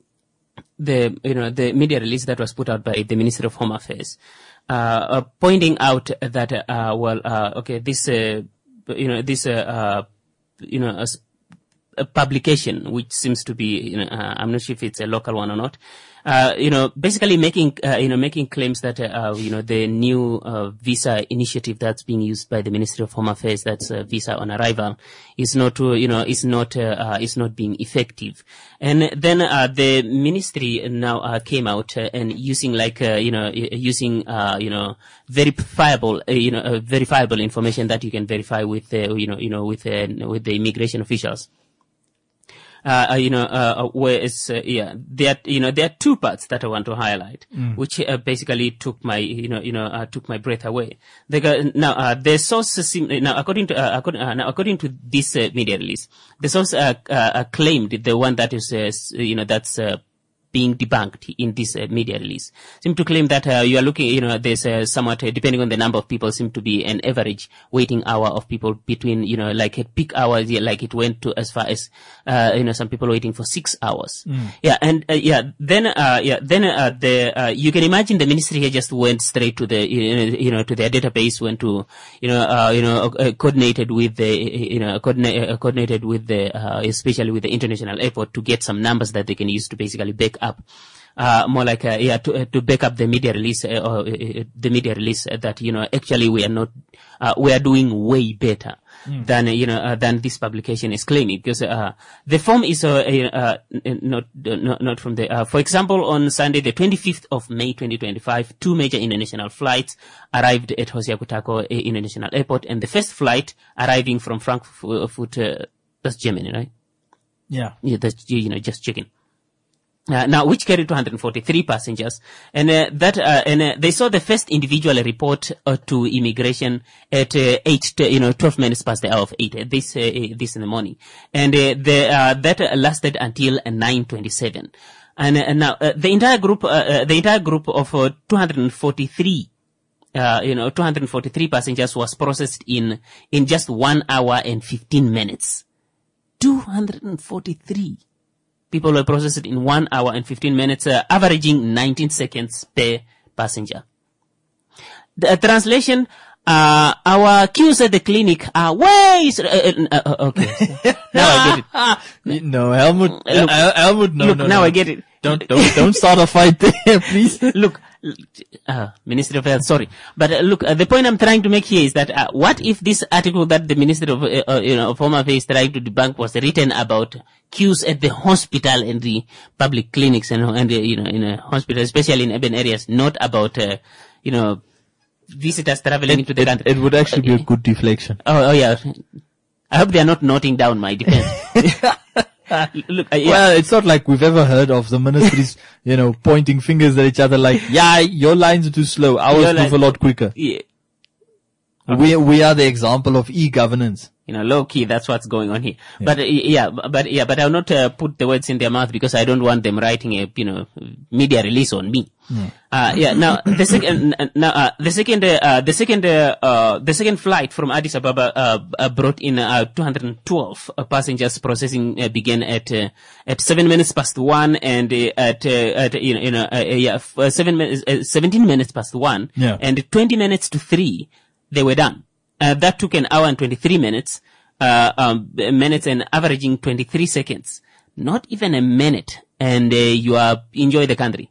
the you know the media release that was put out by the Ministry of Home Affairs, uh, uh pointing out that uh, well, uh, okay, this uh, you know this uh, uh you know, a, a publication which seems to be, you know, uh, I'm not sure if it's a local one or not, uh, you know, basically making, uh, you know, making claims that, uh, you know, the new, uh, visa initiative that's being used by the Ministry of Home Affairs, that's uh, visa on arrival, is not, uh, you know, is not, uh, uh, is not being effective. And then, uh, the ministry now, uh, came out uh, and using like, uh, you know, using, uh, you know, verifiable, uh, you know, uh, verifiable information that you can verify with, uh, you know, you know, with, uh, with the immigration officials. Uh, you know, uh, where it's, uh, yeah, there, you know, there are two parts that I want to highlight, mm. which uh, basically took my, you know, you know, uh, took my breath away. They got, now, uh, the source, seem, now, according to, uh, according, uh, now, according to this uh, media release, the source, uh, uh, claimed the one that is, uh, you know, that's, uh, being debunked in this uh, media release seem to claim that uh, you are looking, you know, there's uh, somewhat, uh, depending on the number of people, seem to be an average waiting hour of people between, you know, like at peak hours, yeah, like it went to as far as, uh, you know, some people waiting for six hours. Mm. Yeah, and uh, yeah, then, uh, yeah, then uh, the, uh, you can imagine the ministry here just went straight to the, you know, to their database, went to, you know, uh, you know, uh, coordinated with the, you know, coordinate, uh, coordinated with the, uh, especially with the international airport to get some numbers that they can use to basically back up, uh, more like, uh, yeah, to, uh, to back up the media release, uh, or uh, the media release uh, that, you know, actually we are not, uh, we are doing way better mm. than, uh, you know, uh, than this publication is claiming, because, uh, the form is, uh, uh, not, not, not from the, uh, for example, on Sunday, the twenty-fifth of May, twenty twenty-five, two major international flights arrived at Hosea Kutako International Airport, and the first flight arriving from Frankfurt, uh, that's Germany, right? Yeah. Yeah, that's, you know, just checking. Uh, now, which carried two hundred forty-three passengers, and uh, that, uh, and uh, they saw the first individual report uh, to immigration at uh, eight, you know, twelve minutes past the hour of eight. Uh, this, uh, this in the morning, and uh, the uh, that uh, lasted until uh, nine twenty-seven. And, uh, and now uh, the entire group, uh, uh, the entire group of uh, two hundred forty-three, uh, you know, two hundred forty-three passengers was processed in in just one hour and fifteen minutes. two hundred forty-three. People were processed in one hour and fifteen minutes, uh, averaging nineteen seconds per passenger. The uh, translation, Uh, our queues at the clinic are way, uh, uh, uh, okay. Now I get it. No, Helmut, Look, uh, Helmut, no, look, no, now no. I get it. Don't, don't, don't start a fight there, please. Look, uh, Ministry of Health, sorry. But uh, look, uh, the point I'm trying to make here is that, uh, what if this article that the Ministry of, uh, uh, you know, of Home Affairs is trying to debunk was written about queues at the hospital and the public clinics and, and uh, you know, in a hospital, especially in urban areas, not about, uh, you know, visitors traveling into the it, country. It would actually be a good deflection. Oh, oh yeah. I hope they are not noting down my defense. Look, uh, yeah. Well, it's not like we've ever heard of the ministries, you know, pointing fingers at each other like, yeah, your lines are too slow. Ours Your move line- a lot quicker. Yeah. We, we are the example of e-governance. You know, low key, that's what's going on here. Yeah. But, uh, yeah, but, yeah, but I'll not uh, put the words in their mouth because I don't want them writing a, you know, media release on me. Yeah. Uh, yeah, now, the second, uh, now, uh, the second, uh, the second, uh, uh, the second flight from Addis Ababa, uh, uh brought in, uh, two hundred twelve uh, passengers. Processing uh, began at, uh, at seven minutes past one and, uh, at, uh, at, you know, you know, uh, yeah, f- uh, seven minutes, uh, seventeen minutes past one. Yeah. And twenty minutes to three, they were done. Uh, that took an hour and twenty-three minutes, uh, um, minutes and averaging twenty-three seconds. Not even a minute. And, uh, you are, enjoy the country.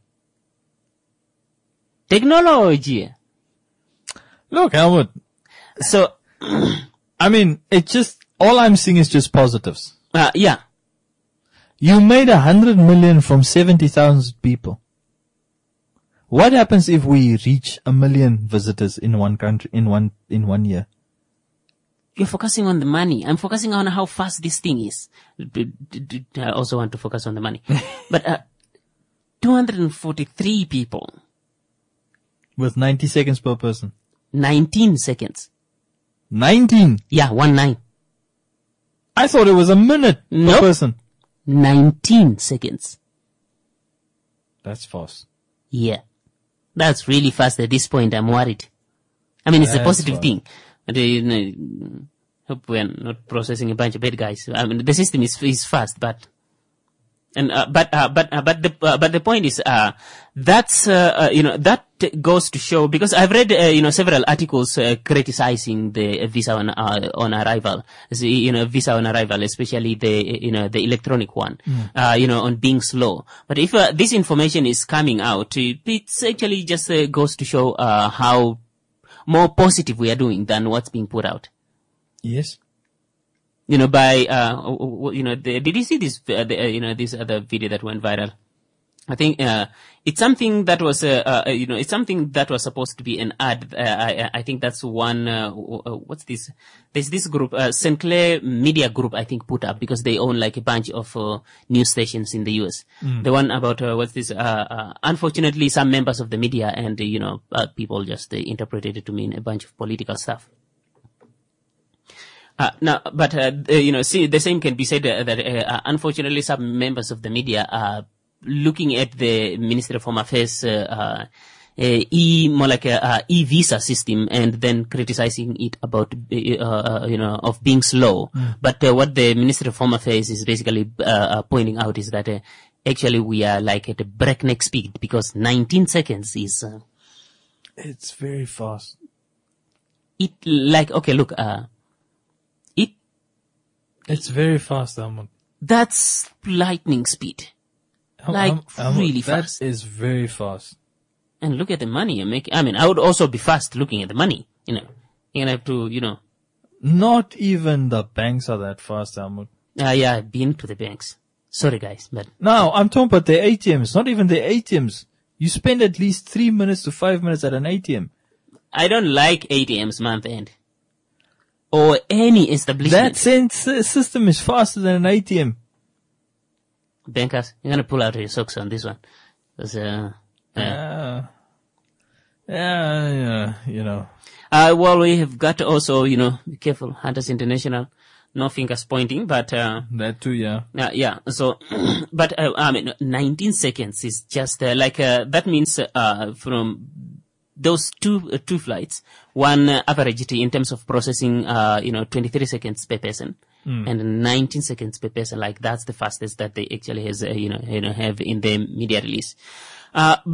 Technology. Look, Helmut. So, I mean, it just, all I'm seeing is just positives. uh, yeah. You made a hundred million from seventy thousand people. What happens if we reach a million visitors in one country, in one, in one year? You're focusing on the money. I'm focusing on how fast this thing is. B- d- d- I also want to focus on the money. But, uh, two hundred forty-three people. With ninety seconds per person. nineteen seconds. nineteen? Yeah, one nine. I thought it was a minute Nope. per person. nineteen seconds. That's fast. Yeah. That's really fast at this point. I'm worried. I mean, it's a That's positive fast. thing. And, uh, you know, hope we're not processing a bunch of bad guys. I mean, the system is, is fast, but, and, uh, but, uh, but, uh, but the, uh, but the point is, uh, that's, uh, uh, you know, that goes to show, because I've read, uh, you know, several articles, uh, criticizing the uh, visa on, uh, on arrival, so, you know, visa on arrival, especially the, you know, the electronic one, Mm. uh, you know, on being slow. But if, uh, this information is coming out, it, it's actually just, uh, goes to show, uh, how more positive we are doing than what's being put out. Yes. You know, by, uh, you know, the, did you see this, uh, the, uh, you know, this other video that went viral? I think, uh, it's something that was, uh, uh, you know, it's something that was supposed to be an ad. Uh, I, I think that's one, uh, what's this? There's this group, uh, Saint Clair Media Group, I think, put up because they own like a bunch of, uh, news stations in the U S. Mm. The one about, uh, what's this? Uh, uh, unfortunately, some members of the media and, uh, you know, uh, people just uh, interpreted it to mean a bunch of political stuff. Uh, now, but, uh, uh, you know, see, the same can be said uh, that, uh, unfortunately, some members of the media are looking at the Ministry of Home Affairs, uh, uh, e, more like a, uh, e-visa system and then criticizing it about, uh, uh, you know, of being slow. Mm. But, uh, what the Ministry of Home Affairs is basically, uh, uh pointing out is that, uh, actually we are like at a breakneck speed because nineteen seconds is, uh, It's very fast. it like, okay, look, uh, it, It's very fast, Helmut. that's lightning speed. Like, really fast. That is very fast. And look at the money you're making. I mean, I would also be fast looking at the money. You know, you're gonna have to, you know. Not even the banks are that fast, Helmut. Uh, yeah, I've been to the banks. Sorry, guys, but. No, I'm talking about the A T Ms, not even the A T Ms. You spend at least three minutes to five minutes at an A T M. I don't like A T Ms month end. Or any establishment. That sense, system is faster than an A T M. Bankers, you're gonna pull out your socks on this one. Cause, uh, yeah. Yeah, yeah, you know. Uh, well, we have got to also, you know, be careful. Hunters International, no fingers pointing, but, uh. That too, yeah. Uh, yeah, so, but, uh, I mean, nineteen seconds is just, uh, like, uh, that means, uh, from those two, uh, two flights, one uh, averaged in terms of processing, uh, you know, twenty-three seconds per person. Mm. And nineteen seconds per person, like that's the fastest that they actually has, uh, you know, you know, have in the media release. Uh, but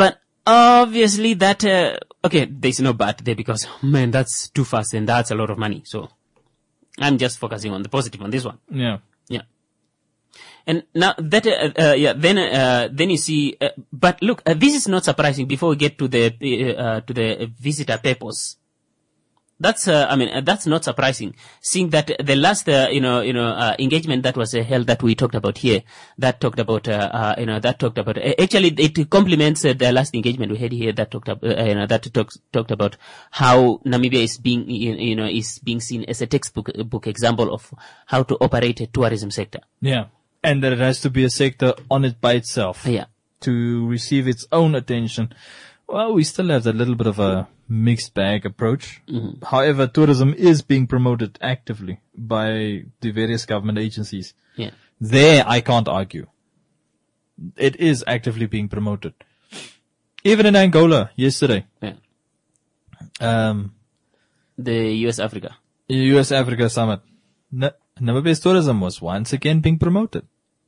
Obviously that, uh, okay, there's no but there because, man, that's too fast and that's a lot of money. So I'm just focusing on the positive on this one. Yeah. Yeah. And now that, uh, uh, yeah, then, uh, then you see, uh, but look, uh, this is not surprising before we get to the, uh, to the visitor purpose. That's, uh, I mean, uh, that's not surprising. Seeing that the last, uh, you know, you know, uh, engagement that was uh, held that we talked about here, that talked about, uh, uh you know, that talked about, uh, actually it complements uh, the last engagement we had here that talked about, uh, you know, that talks, talked about how Namibia is being, you know, is being seen as a textbook book example of how to operate a tourism sector. Yeah. And that it has to be a sector on it by itself. Yeah. To receive its own attention. Well, we still have that little bit of a mixed bag approach. Mm-hmm. However, tourism is being promoted actively by the various government agencies. Yeah. There, I can't argue. It is actively being promoted. Even in Angola, yesterday. Yeah. Um, the U S Africa. U S Africa Summit. N- Namibia's tourism was once again being promoted.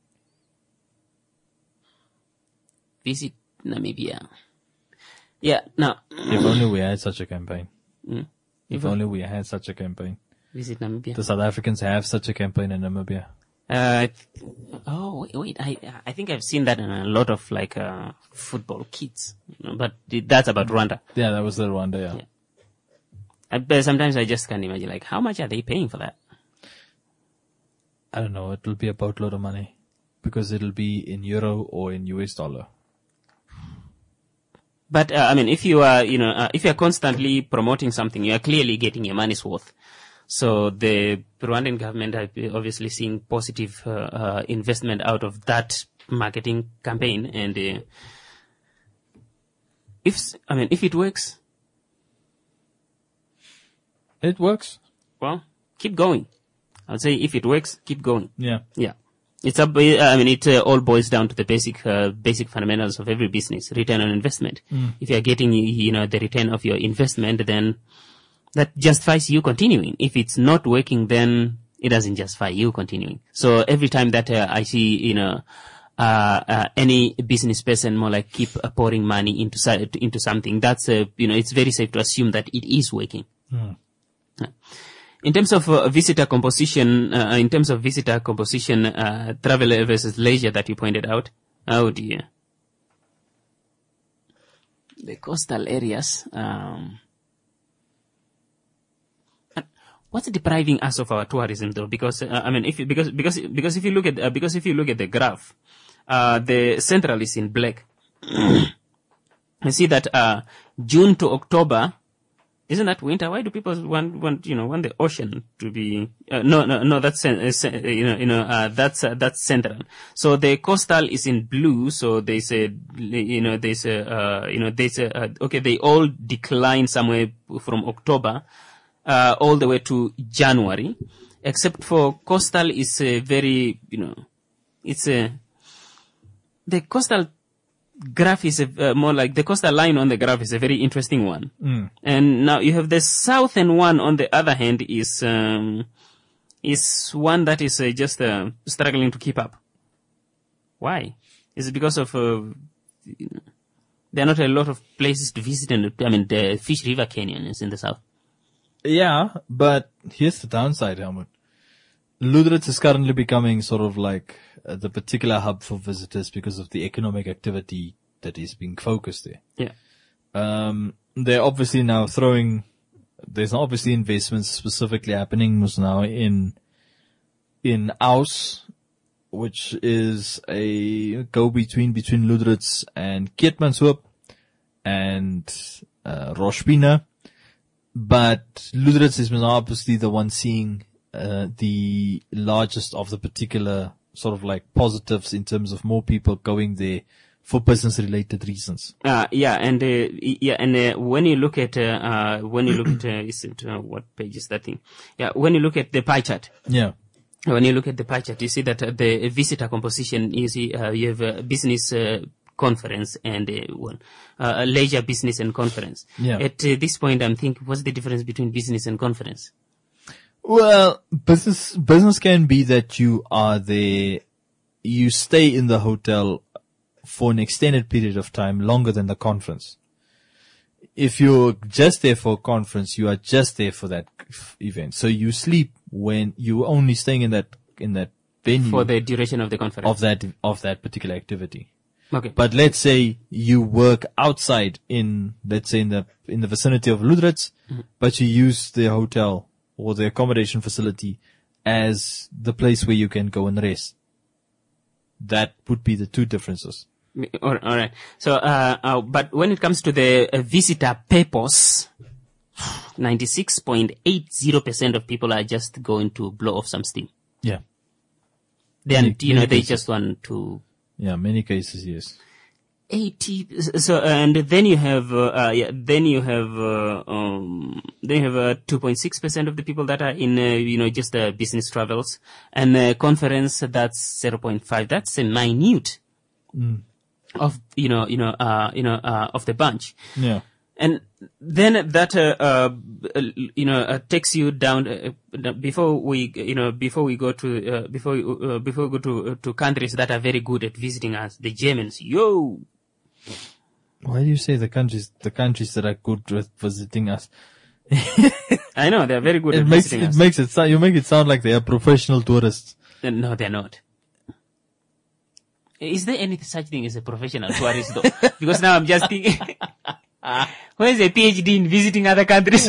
Visit Namibia. Yeah, now. If only we had such a campaign. Mm. If only we had such a campaign. Visit Namibia. The South Africans have such a campaign in Namibia. Uh, oh, wait, wait, I, I think I've seen that in a lot of like, uh, football kits. But that's about Rwanda. Yeah, that was the Rwanda, yeah. yeah. I, but sometimes I just can't imagine, like, how much are they paying for that? I don't know. It will be a boatload of money. Because it'll be in euro or in U S dollar. But, uh, I mean, if you are, you know, uh, if you are constantly promoting something, you are clearly getting your money's worth. So the Rwandan government are obviously seeing positive, uh, uh, investment out of that marketing campaign. And, uh, if, I mean, if it works. It works. Well, keep going. I'll say if it works, keep going. Yeah. Yeah. It's up, I mean, it uh, all boils down to the basic, uh, basic fundamentals of every business, return on investment. Mm. If you're getting, you know, the return of your investment, then that justifies you continuing. If it's not working, then it doesn't justify you continuing. So every time that uh, I see, you know, uh, uh, any business person more like keep uh, pouring money into, into something, that's, uh, you know, it's very safe to assume that it is working. Mm. Yeah. In terms of uh, visitor composition, uh, in terms of visitor composition, uh, travel versus leisure that you pointed out, oh dear. The coastal areas, um, what's depriving us of our tourism though? Because, uh, I mean, if you, because, because, because if you look at, uh, because if you look at the graph, uh, the central is in black. I see that, uh, June to October, isn't that winter? Why do people want, want, you know, want the ocean to be, uh, no, no, no, that's, uh, you know, you know, uh, that's, uh, that's central. So the coastal is in blue. So they say, you know, there's a, uh, you know, there's a, uh, okay, they all decline somewhere from October, uh, all the way to January, except for coastal is a very, you know, it's a, the coastal graph is a, uh, more like the coastal line on the graph is a very interesting one. Mm. And now you have the southern one on the other hand is, um, is one that is uh, just, uh, struggling to keep up. Why? Is it because of, uh, you know, there are not a lot of places to visit and, I mean, the Fish River Canyon is in the south. Yeah, but here's the downside, Helmut. Lüderitz is currently becoming sort of like uh, the particular hub for visitors because of the economic activity that is being focused there. Yeah. Um, they're obviously now throwing, there's obviously investments specifically happening now in, in Aus, which is a go-between between Lüderitz and Keetmanshoop and, uh, Rospina. But Lüderitz is now obviously the one seeing Uh, the largest of the particular sort of like positives in terms of more people going there for business related reasons. Uh, yeah, and, uh, yeah, and, uh, when you look at, uh, uh when you look at, uh, is it, uh, what page is that thing? Yeah, when you look at the pie chart. Yeah. When you look at the pie chart, you see that uh, the visitor composition, you see, uh, you have a business, uh, conference and, uh, one, uh, leisure business and conference. Yeah. At uh, this point, I'm thinking, what's the difference between business and conference? Well, business, business can be that you are there, you stay in the hotel for an extended period of time, longer than the conference. If you're just there for a conference, you are just there for that event. So you sleep when you're only staying in that, in that venue. For the duration of the conference. Of that, of that particular activity. Okay. But let's say you work outside in, let's say in the, in the vicinity of Ludritz, mm-hmm. but you use the hotel or the accommodation facility as the place where you can go and rest. That would be the two differences. All right. So, uh, uh, but when it comes to the uh, visitor purpose, ninety-six point eight zero percent of people are just going to blow off some steam. Yeah. Then, many, you know, they cases. just want to. Yeah, many cases, yes. eighty, so, and then you have, uh, uh yeah, then you have, uh, um, then you have, uh, two point six percent of the people that are in, uh, you know, just, uh, business travels, and, uh, conference, that's zero point five. That's a minute. Mm. Of, you know, you know, uh, you know, uh, of the bunch. Yeah. And then that, uh, uh, you know, uh, takes you down, uh, before we, you know, before we go to, uh, before, uh, before we go to, uh, to countries that are very good at visiting us, the Germans, yo! Why do you say the countries, the countries that are good with visiting us? I know, they're very good it at makes, visiting it us. It makes it sound, you make it sound like they are professional tourists. Uh, no, they're not. Is there any such thing as a professional tourist though? Because now I'm just thinking, where's a PhD in visiting other countries?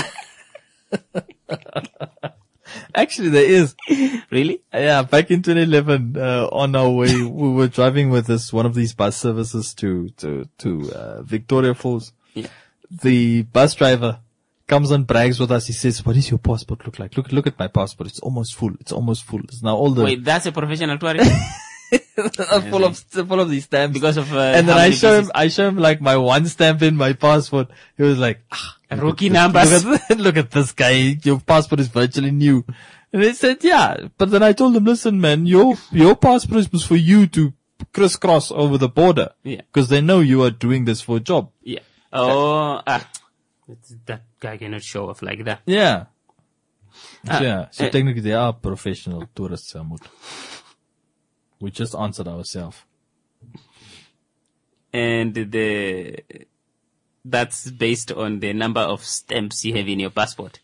Actually, there is. Really? Yeah, back in twenty eleven, uh, on our way, we were driving with this, one of these bus services to, to, to, uh, Victoria Falls. Yeah. The bus driver comes and brags with us. He says, what does your passport look like? Look, look at my passport. It's almost full. It's almost full. It's now all the... Wait, that's a professional tourist? full of, full of these stamps. Because of, uh, and then how I many show pieces? him, I show him like my one stamp in my passport. He was like, ah, rookie look numbers. Look at, look at this guy. Your passport is virtually new. And he said, yeah. But then I told him, listen, man, your, your passport was for you to crisscross over the border. Yeah. Because they know you are doing this for a job. Yeah. Oh, ah. That guy cannot show off like that. Yeah. Ah, yeah. So uh, technically they are professional tourists, Samut. We just answered ourselves. And the, that's based on the number of stamps you have in your passport.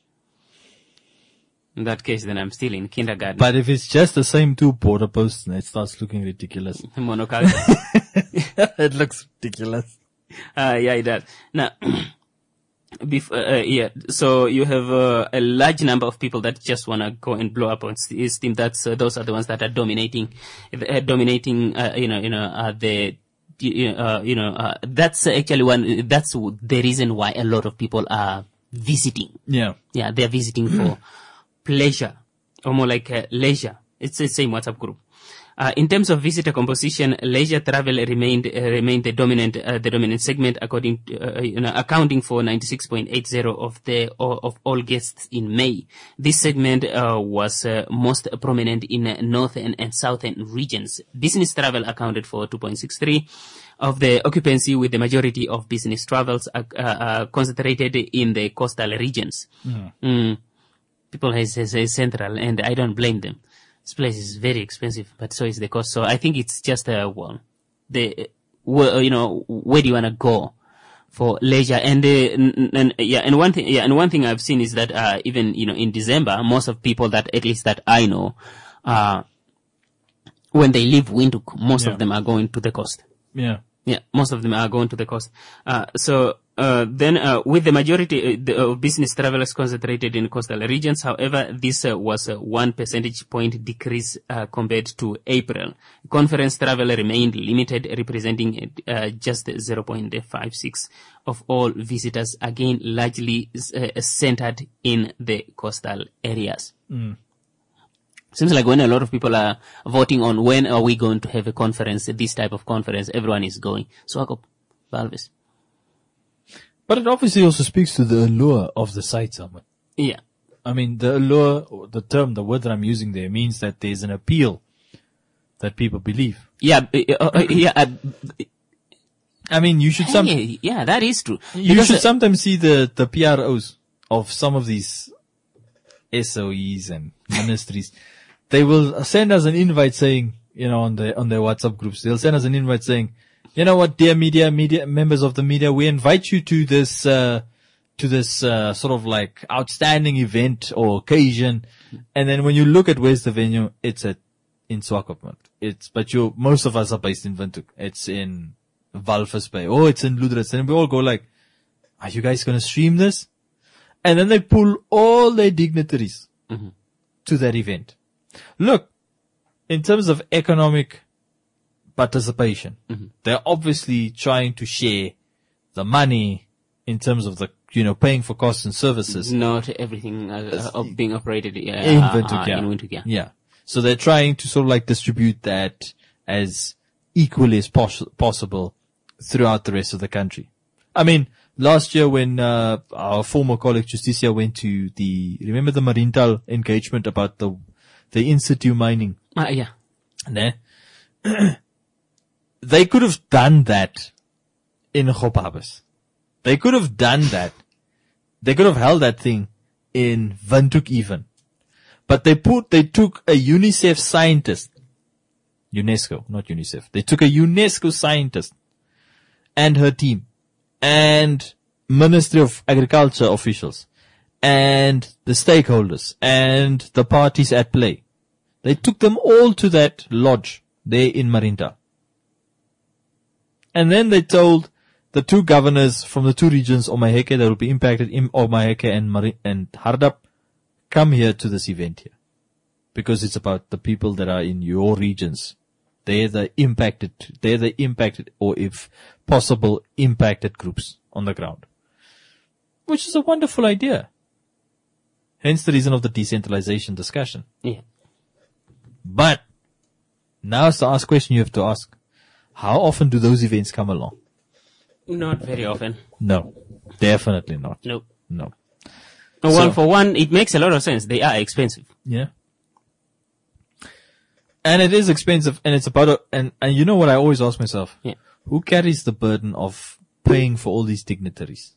In that case, then I'm still in kindergarten. But if it's just the same two border posts, then it starts looking ridiculous. Monoculture. It looks ridiculous. Uh, yeah, it does. Now, bef- uh, yeah, so you have uh, a large number of people that just want to go and blow up on Steam. That's, uh, those are the ones that are dominating, uh, dominating, uh, you know, you know, uh, the, uh, you know, uh, that's actually one, that's the reason why a lot of people are visiting. Yeah. Yeah, they're visiting for pleasure, or more like uh, leisure. It's the same WhatsApp group. Uh, in terms of visitor composition, leisure travel remained uh, remained the dominant uh, the dominant segment, according to, uh, you know, accounting for ninety-six point eight zero of the of all guests in May. This segment uh, was uh, most prominent in uh, northern and southern regions. Business travel accounted for two point six three of the occupancy, with the majority of business travels uh, uh, concentrated in the coastal regions. Mm. Mm. People say, say central, and I don't blame them. This place is very expensive, but so is the cost. So I think it's just a, uh, well, the, well, you know, where do you want to go for leisure? And, uh, and, and, yeah, and one thing, yeah, and one thing I've seen is that, uh, even, you know, in December, most of people that, at least that I know, uh, when they leave Windhoek, most Yeah. of them are going to the coast. Yeah. Yeah, most of them are going to the coast. Uh, so, uh, then, uh, with the majority uh, the, of business travelers concentrated in coastal regions, however, this uh, was a one percentage point decrease, uh, compared to April. Conference travel remained limited, representing, uh, just zero point five six of all visitors, again, largely, uh, centered in the coastal areas. Mm. Seems like when a lot of people are voting on when are we going to have a conference, this type of conference, everyone is going. So, Jacob, Valvis. But it obviously also speaks to the allure of the site, Salman. Yeah. I mean, the allure, or the term, the word that I'm using there means that there's an appeal that people believe. Yeah, uh, uh, yeah. Uh, I mean, you should some, hey, yeah, that is true. you Because, should uh, sometimes see the, the P R Os of some of these S O Es and ministries. They will send us an invite saying, you know, on the, on their WhatsApp groups, they'll send us an invite saying, You know what, dear media, media members of the media, we invite you to this, uh, to this, uh, sort of like outstanding event or occasion. And then when you look at where's the venue, it's at, in Swakopmund. It's, but you, most of us are based in Windhoek. It's in Walvis Bay. Oh, it's in Ludritz. And we all go like, are you guys going to stream this? And then they pull all their dignitaries mm-hmm. to that event. Look, in terms of economic participation, mm-hmm. they're obviously trying to share the money in terms of the, you know, paying for costs and services. Not everything uh, uh, being operated uh, in Windhoek, uh, yeah. in Windhoek, yeah. Yeah. So they're trying to sort of like distribute that as equally as pos- possible throughout the rest of the country. I mean, last year when uh, our former colleague Justicia went to the, remember the Marintal engagement about the the in situ mining? Uh, yeah. Ne? They could have done that in Gopabes. They could have done that. They could have held that thing in Windhoek even. But they put, they took a UNICEF scientist, UNESCO, not UNICEF. They took a UNESCO scientist and her team and Ministry of Agriculture officials and the stakeholders and the parties at play. They took them all to that lodge there in Marinta. And then they told the two governors from the two regions, Omaheke, that will be impacted, Omaheke and Mari- and Hardap, come here to this event here. Because it's about the people that are in your regions. They're the impacted, they're the impacted, or if possible, impacted groups on the ground. Which is a wonderful idea. Hence the reason of the decentralization discussion. Yeah. But, now it's the ask question you have to ask. How often do those events come along? Not very often. No. Definitely not. No. No. Well, So- for one, it makes a lot of sense. They are expensive. Yeah. And it is expensive, and it's about a, and, and you know what I always ask myself? Yeah. Who carries the burden of paying for all these dignitaries?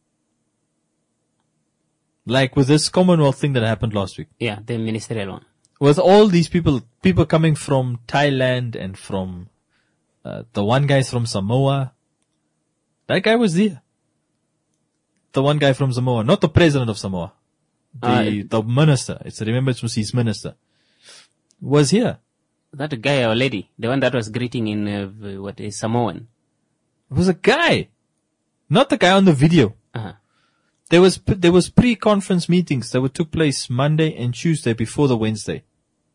Like with this Commonwealth thing that happened last week. Yeah, the ministerial one. With all these people, people coming from Thailand and from, uh, the one guy's from Samoa. That guy was there. The one guy from Samoa, not the president of Samoa. The, Uh, the minister. It's, remember it was his minister. Was here. That guy or lady, the one that was greeting in, uh, what is Samoan. It was a guy. Not the guy on the video. Uh-huh. There was, there was pre-conference meetings that would took place Monday and Tuesday before the Wednesday.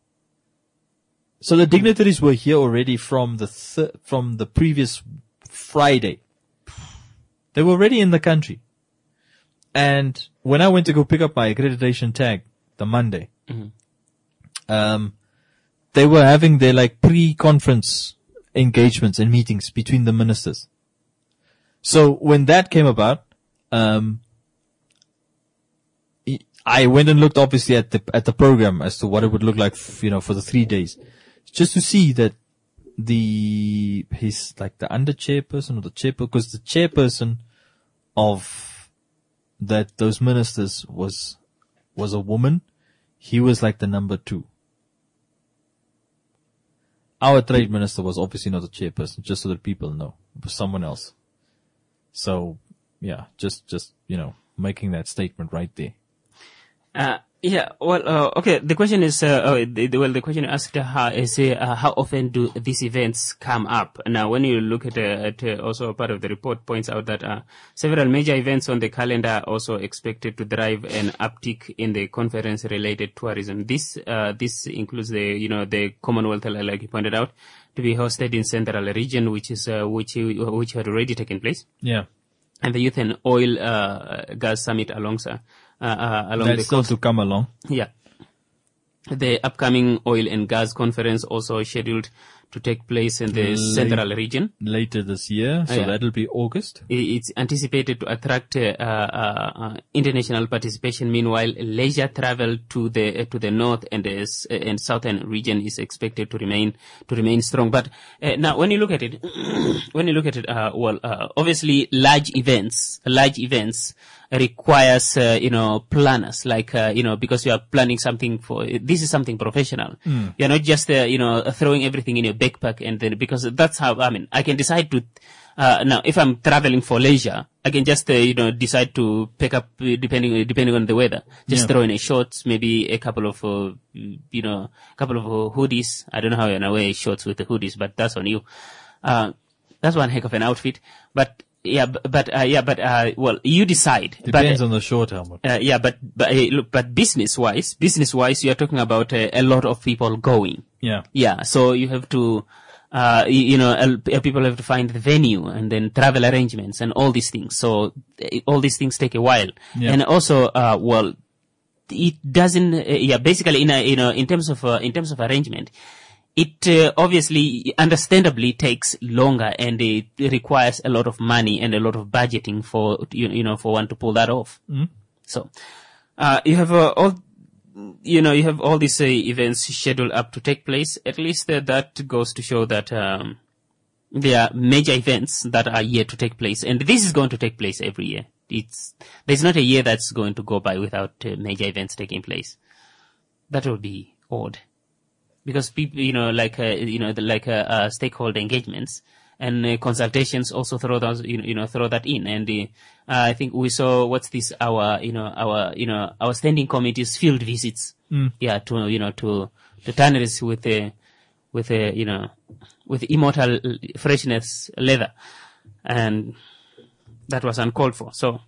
So the dignitaries were here already from the, th- from the previous Friday. They were already in the country. And when I went to go pick up my accreditation tag, the Monday, Mhm. um, they were having their like pre-conference engagements and meetings between the ministers. So when that came about, um, I went and looked obviously at the, at the program as to what it would look like, f- you know, for the three days, just to see that the, his, like the under chairperson or the chairperson, because the chairperson of that, those ministers was, was a woman. He was like the number two. Our trade minister was obviously not the chairperson, just so that people know. It was someone else. So, yeah, just, just, you know, making that statement right there. Uh, yeah, well, uh, okay, the question is, uh, uh, the, the- well, the question asked how, is, uh, how often do these events come up? Now, when you look at, uh, at uh, also part of the report points out that, uh, several major events on the calendar are also expected to drive an uptick in the conference-related tourism. This, uh, this includes the, you know, the Commonwealth, like you pointed out, to be hosted in Central Region, which is, uh, which, which had already taken place. Yeah. And the Youth and Oil, uh, Gas Summit alongside, uh, uh, along That's the still coast. to come along. Yeah. The upcoming oil and gas conference also scheduled to take place in the Late- central region. Later this year, so Yeah. that'll be August. I- It's anticipated to attract uh, uh, uh, international participation. Meanwhile, leisure travel to the uh, to the north and the s- uh, and southern region is expected to remain to remain strong. But uh, now, when you look at it, when you look at it, uh, well, uh, obviously, large events, large events requires uh, you know planners, like uh, you know because you are planning something for this is something professional. Mm. You're not just uh, you know throwing everything in your backpack, and then because that's how I mean I can decide to. Uh, now, if I'm traveling for leisure, I can just, uh, you know, decide to pick up, uh, depending, depending on the weather. Just Yeah. throw in a shorts, maybe a couple of, uh, you know, a couple of uh, hoodies. I don't know how you're gonna wear shorts with the hoodies, but that's on you. Uh, that's one heck of an outfit. But, yeah, b- but, uh, yeah, but, uh, well, you decide. Depends but, on the short helmet. uh, yeah, but, but, uh, look, but business-wise, business-wise, you're talking about uh, a lot of people going. Yeah. Yeah, so you have to, uh, you, you know, uh, people have to find the venue and then travel arrangements and all these things. So uh, all these things take a while. Yeah. And also, uh, well, it doesn't, uh, yeah, basically in a, you know, in terms of, uh, in terms of arrangement, it uh, obviously, understandably takes longer and it requires a lot of money and a lot of budgeting for, you, you know, for one to pull that off. Mm. So, uh, you have uh, all, you know, you have all these uh, events scheduled up to take place. At least uh, that goes to show that um, there are major events that are yet to take place, and this is going to take place every year. It's there's not a year that's going to go by without uh, major events taking place. That would be odd, because people, you know, like uh, you know, the, like uh, uh, stakeholder engagements and uh, consultations also throw those, you know, you know, throw that in. And uh, I think we saw what's this our, you know, our, you know, our standing committee's field visits. Mm. Yeah, to you know, to to tanneries with a, with a, you know, with immortal freshness leather, and that was uncalled for. So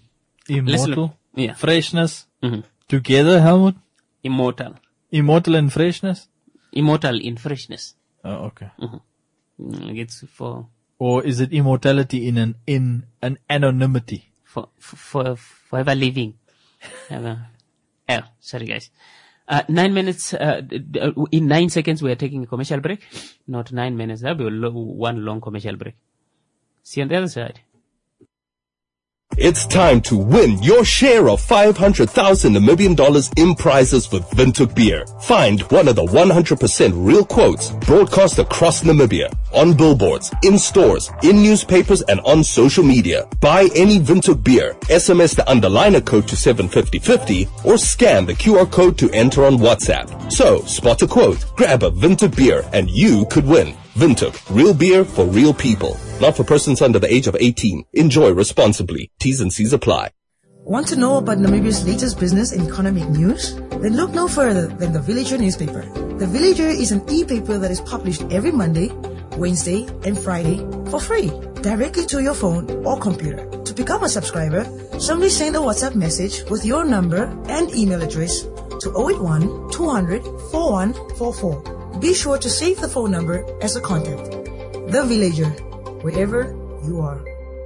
Immortal, yeah, freshness, mm-hmm. together, Helmut. Immortal, Immortal and freshness. immortal in freshness. Oh, okay. Mm-hmm. It's for Or is it immortality in an in an anonymity? for for forever living. Ever. Oh, sorry guys. Uh, nine minutes, uh, d- d- uh, in nine seconds we are taking a commercial break. Not nine minutes, that'll be a lo- one long commercial break. See you on the other side. It's time to win your share of five hundred thousand Namibian dollars in prizes with Windhoek Beer. Find one of the one hundred percent real quotes broadcast across Namibia, on billboards, in stores, in newspapers, and on social media. Buy any Windhoek Beer, S M S the underliner code to seven fifty fifty, or scan the Q R code to enter on WhatsApp. So, spot a quote, grab a Windhoek Beer, and you could win. Windhoek, real beer for real people. Not for persons under the age of eighteen. Enjoy responsibly. T's and C's apply. Want to know about Namibia's latest business and economic news? Then look no further than The Villager newspaper. The Villager is an e-paper that is published every Monday, Wednesday, and Friday for free, directly to your phone or computer. To become a subscriber, simply send a WhatsApp message with your number and email address to zero eight one, two hundred, forty-one forty-four. Be sure to save the phone number as a contact. The Villager, wherever you are.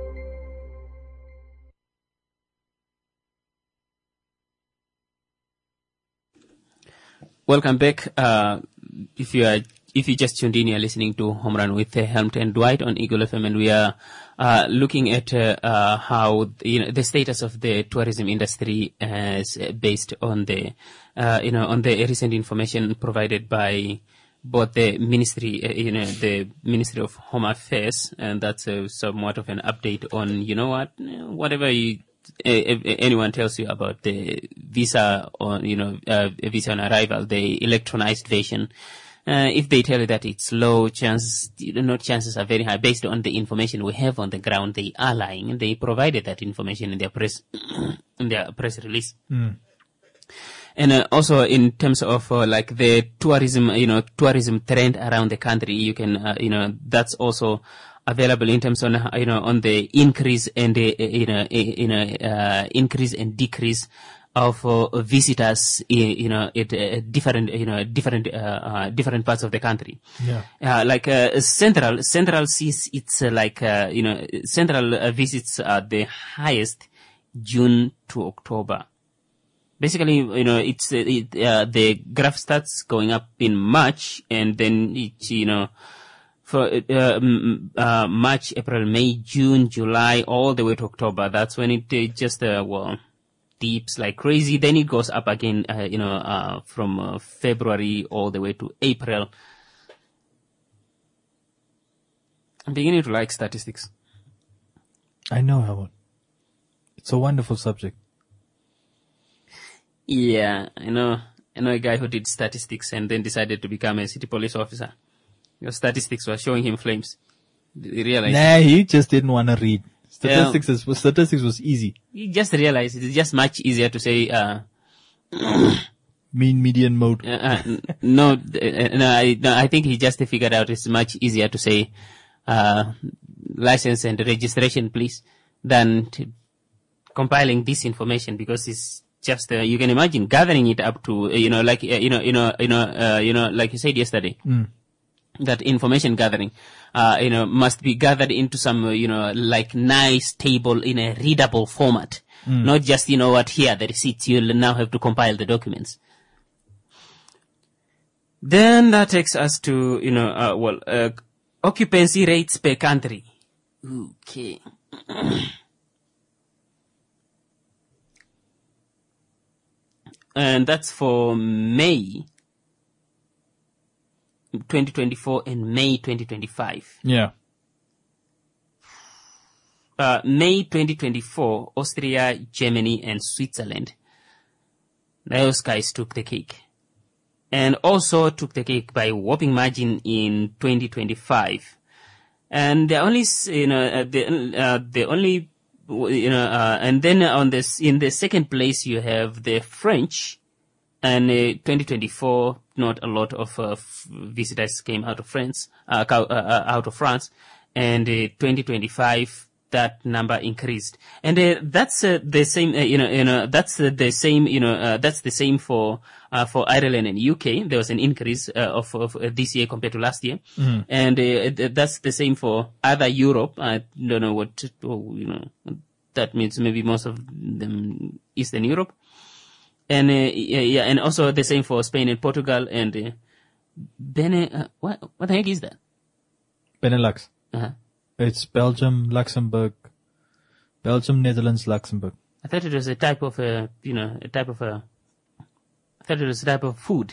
Welcome back. Uh, if you are, if you just tuned in, you're listening to Home Run with uh, Helmut and Dwight on Eagle F M, and we are uh, looking at uh, uh, how you know the status of the tourism industry as uh, based on the uh, you know on the recent information provided by both the ministry, uh, you know, the Ministry of Home Affairs, and that's uh, somewhat of an update on, you know what, whatever you, uh, anyone tells you about the visa on, you know, uh, visa on arrival, the electronized version. Uh, if they tell you that it's low, chances, you know, chances are very high based on the information we have on the ground. They are lying, and they provided that information in their press, in their press release. Mm. And uh, also in terms of uh, like the tourism, you know, tourism trend around the country, you can, uh, you know, that's also available in terms of, you know, on the increase and the, uh, you know, you know, uh, increase and decrease of uh, visitors, you know, at uh, different, you know, different, uh, uh, different parts of the country. Yeah. Uh, like uh, central, central sees it's uh, like, uh, you know, central uh, visits are the highest June to October. Basically, you know, it's, uh, it, uh, the graph starts going up in March, and then it, you know, for, uh, um, uh, March, April, May, June, July, all the way to October. That's when it uh, just, uh, well, dips like crazy. Then it goes up again, uh, you know, uh, from uh, February all the way to April. I'm beginning to like statistics. I know, Howard. It's a wonderful subject. Yeah, I know. I know a guy who did statistics and then decided to become a city police officer. Your statistics were showing him flames. You realize? Nah, he just didn't want to read. Statistics yeah. is, statistics was easy. You just realized it's just much easier to say, uh, mean median mode. Uh, uh, no, uh, no, I, no, I think he just figured out it's much easier to say, uh, license and registration, please, than to compiling this information, because it's just, uh, you can imagine gathering it up to, uh, you know, like, uh, you know, you know, you know, uh, you know, like you said yesterday. Mm. That information gathering, uh, you know, must be gathered into some, uh, you know, like nice table in a readable format. Mm. Not just, you know what, here, the receipts, you'll now have to compile the documents. Then that takes us to, you know, uh, well, uh, occupancy rates per country. Okay. And that's for May twenty twenty-four and May twenty twenty-five. Yeah. Uh, May twenty twenty-four, Austria, Germany, and Switzerland. Those guys took the cake. And also took the cake by a whopping margin in twenty twenty-five. And the only, you know, uh, the, uh, the only, you know, uh, and then on this, in the second place you have the French, and uh, twenty twenty-four, not a lot of uh, f- visitors came out of France, uh, uh, uh, out of France, and uh, twenty twenty-five, that number increased. And uh, that's uh, the same, uh, you know, you know, that's uh, the same, you know, uh, that's the same for uh, for Ireland and U K. There was an increase uh, of, of uh, this year compared to last year, mm. and uh, that's the same for other Europe. I don't know what, oh, you know, that means maybe most of them Eastern Europe, and uh, yeah, yeah, and also the same for Spain and Portugal and uh, Bene. Uh, what what the heck is that? Benelux. Uh-huh. It's Belgium, Luxembourg, Belgium, Netherlands, Luxembourg. I thought it was a type of a, you know, a type of a, I thought it was a type of food.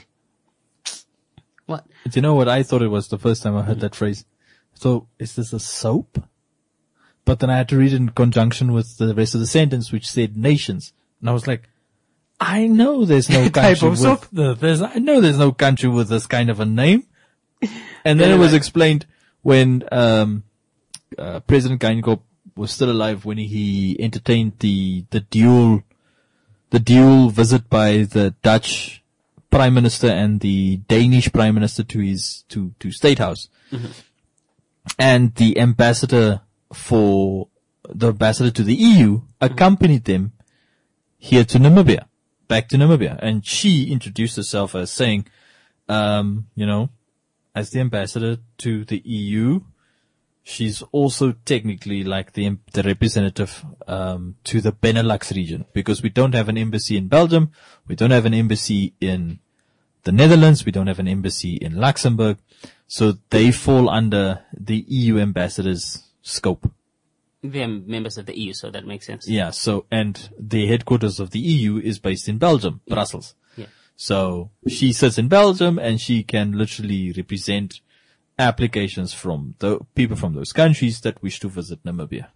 What? Do you know what I thought it was the first time I heard mm-hmm. that phrase? So, is this a soap? But then I had to read it in conjunction with the rest of the sentence, which said nations. And I was like, I know there's no country type of with, soap? The, there's, I know there's no country with this kind of a name. And then it was explained when, um, Uh, President Geingob was still alive when he entertained the, the dual, the dual visit by the Dutch Prime Minister and the Danish Prime Minister to his, to, to State House. Mm-hmm. And the ambassador for, the ambassador to the E U accompanied them here to Namibia, back to Namibia. And she introduced herself as saying, um, you know, as the ambassador to the E U, she's also technically like the the representative um to the Benelux region, because we don't have an embassy in Belgium, we don't have an embassy in the Netherlands, we don't have an embassy in Luxembourg, so they fall under the E U ambassador's scope. They're members of the E U, so that makes sense. Yeah, so, and the headquarters of the E U is based in Belgium, yeah. Brussels. Yeah. So she sits in Belgium and she can literally represent applications from the people from those countries that wish to visit Namibia.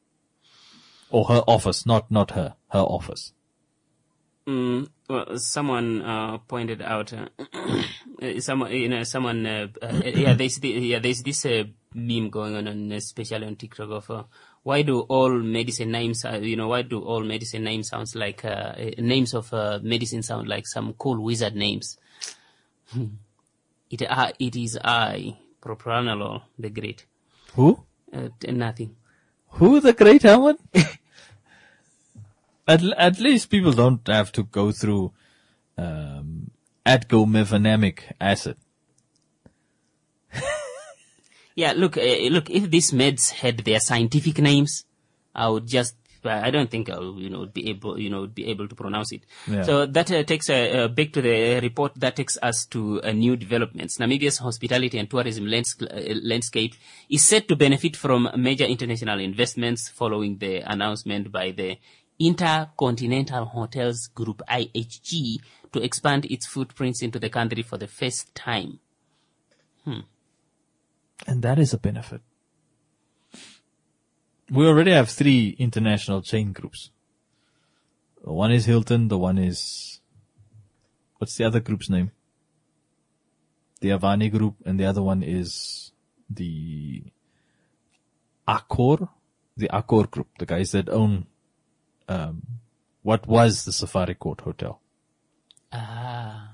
Or her office, not, not her, her office. Mm, well, someone, uh, pointed out, uh, someone, you know, someone, uh, uh, yeah, there's, the, yeah, there's this, uh, meme going on, on especially on TikTok of, uh, why do all medicine names, uh, you know, why do all medicine names sounds like, uh, names of, uh, medicine sound like some cool wizard names? it, uh, it is I. Propranolol, the Great. Who? Uh, nothing. Who the Great, Herman? at, at least people don't have to go through, um, adgomefenamic acid. yeah, look, uh, look, if these meds had their scientific names, I would just, I don't think I would, you know, be able, you know, be able to pronounce it. Yeah. So that uh, takes uh, uh, back to the report that takes us to uh, new developments. Namibia's hospitality and tourism lands- uh, landscape is set to benefit from major international investments following the announcement by the Intercontinental Hotels Group I H G to expand its footprints into the country for the first time. Hmm. And that is a benefit. We already have three international chain groups. One is Hilton, the one is, what's the other group's name? the Avani Group, and the other one is the Accor, the Accor Group, the guys that own um, what was the Safari Court Hotel. Ah.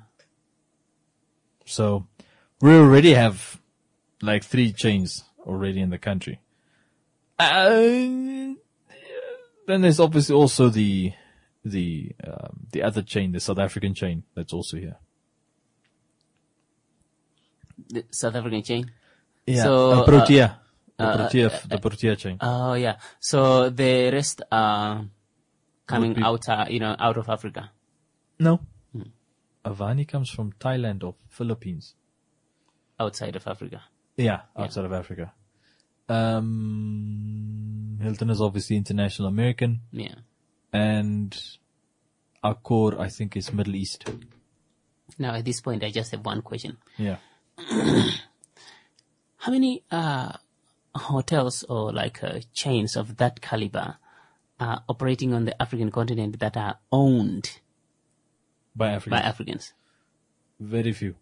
So we already have like three chains already in the country. Uh, then there's obviously also the the um, the other chain, the South African chain, that's also here. The South African chain? Yeah, So, uh, Protea. The uh, Protea, uh, the Protea chain. Oh, yeah. So the rest are coming Would be- out, uh, you know, out of Africa. No. Avani comes from Thailand or Philippines. Outside of Africa. Yeah, outside of Africa. Um, Hilton is obviously international American. Yeah. And Accor, I think, is Middle East. Now, at this point, I just have one question. Yeah. How many uh, hotels or like uh, chains of that caliber are operating on the African continent that are owned By Africans. by Africans? Very few.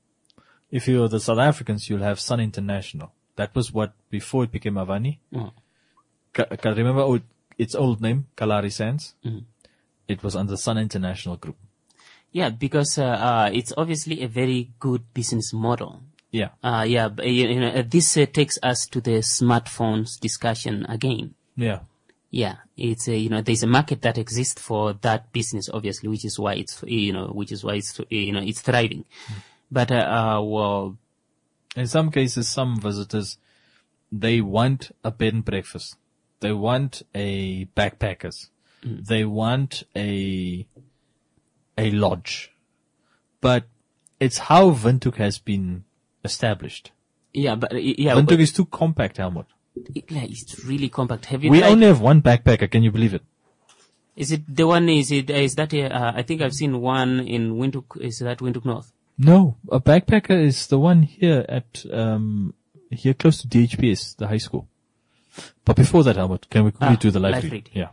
If you're the South Africans, you'll have Sun International. That was what, before it became Avani. Mm. Ca- ca- remember old, its old name, Kalari Sands? Mhm. It was under Sun International Group. Yeah, because uh, uh, it's obviously a very good business model. Yeah. Uh, yeah, but, you, you know, uh, this uh, takes us to the smartphones discussion again. Yeah. Yeah, it's a, you know, there's a market that exists for that business, obviously, which is why it's, you know, which is why it's, you know, it's thriving. But, uh, uh, well, In some cases, some visitors, they want a bed and breakfast. They want a backpackers. They want a, a lodge. But it's how Windhoek has been established. yeah, but, uh, yeah, Windhoek but is too compact, Helmut. it- like, it's really compact. Have you We tried- only have one backpacker, can you believe it? Is it the one, is it, uh, is that, uh, I think I've seen one in Windhoek, is that Windhoek North? No, a backpacker is the one here at, um, here close to D H P S, the high school. But before that, Helmut, can we quickly Ah, do the live, live read? read. Yeah.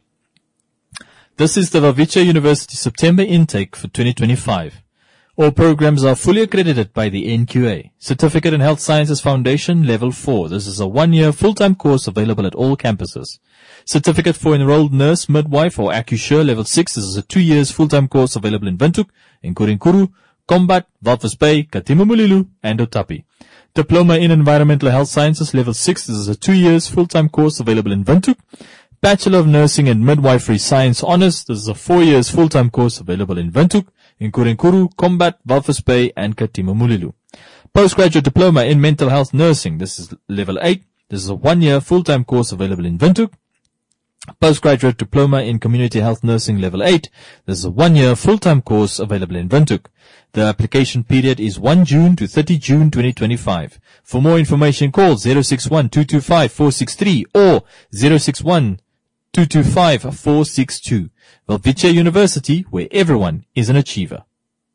This is the Vavicha University September intake for twenty twenty-five. All programs are fully accredited by the N Q A. Certificate in Health Sciences Foundation Level four. This is a one-year full-time course available at all campuses. Certificate for Enrolled Nurse, Midwife or Accusure Level six. This is a two years full-time course available in Windhoek, in Kurinkuru, Combat, Walvis Bay, Katimamulilu, and Otapi. Diploma in Environmental Health Sciences Level six. This is a two years full-time course available in Windhoek. Bachelor of Nursing and Midwifery Science Honours. This is a four years full-time course available in Windhoek, in Kurinkuru, Combat, Walvis Bay, and Katimamulilu. Postgraduate Diploma in Mental Health Nursing. This is Level eight. This is a one-year full-time course available in Windhoek. Postgraduate Diploma in Community Health Nursing Level eight. This is a one-year full-time course available in Windhoek. The application period is first June to thirtieth June twenty twenty-five. For more information, call zero six one, two two five, four six three or zero six one, two two five, four six two. Vavicha University, where everyone is an achiever.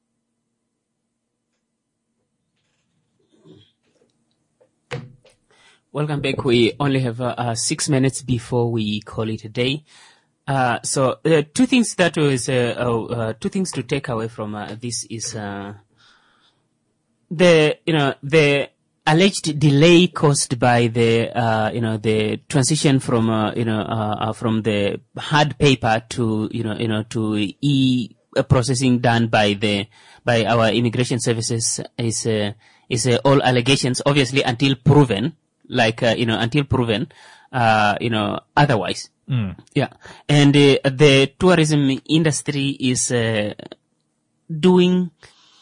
Welcome back. We only have uh, uh, six minutes before we call it a day. Uh, so uh, two things that was uh, uh, uh, two things to take away from uh, this is uh, the you know the alleged delay caused by the uh, you know the transition from uh, you know uh, uh, from the hard paper to you know you know to e processing done by the by our immigration services is uh, is uh, all allegations, obviously, until proven. Like, uh, you know, until proven, uh, you know, otherwise. Mm. Yeah. And, uh, the tourism industry is, uh, doing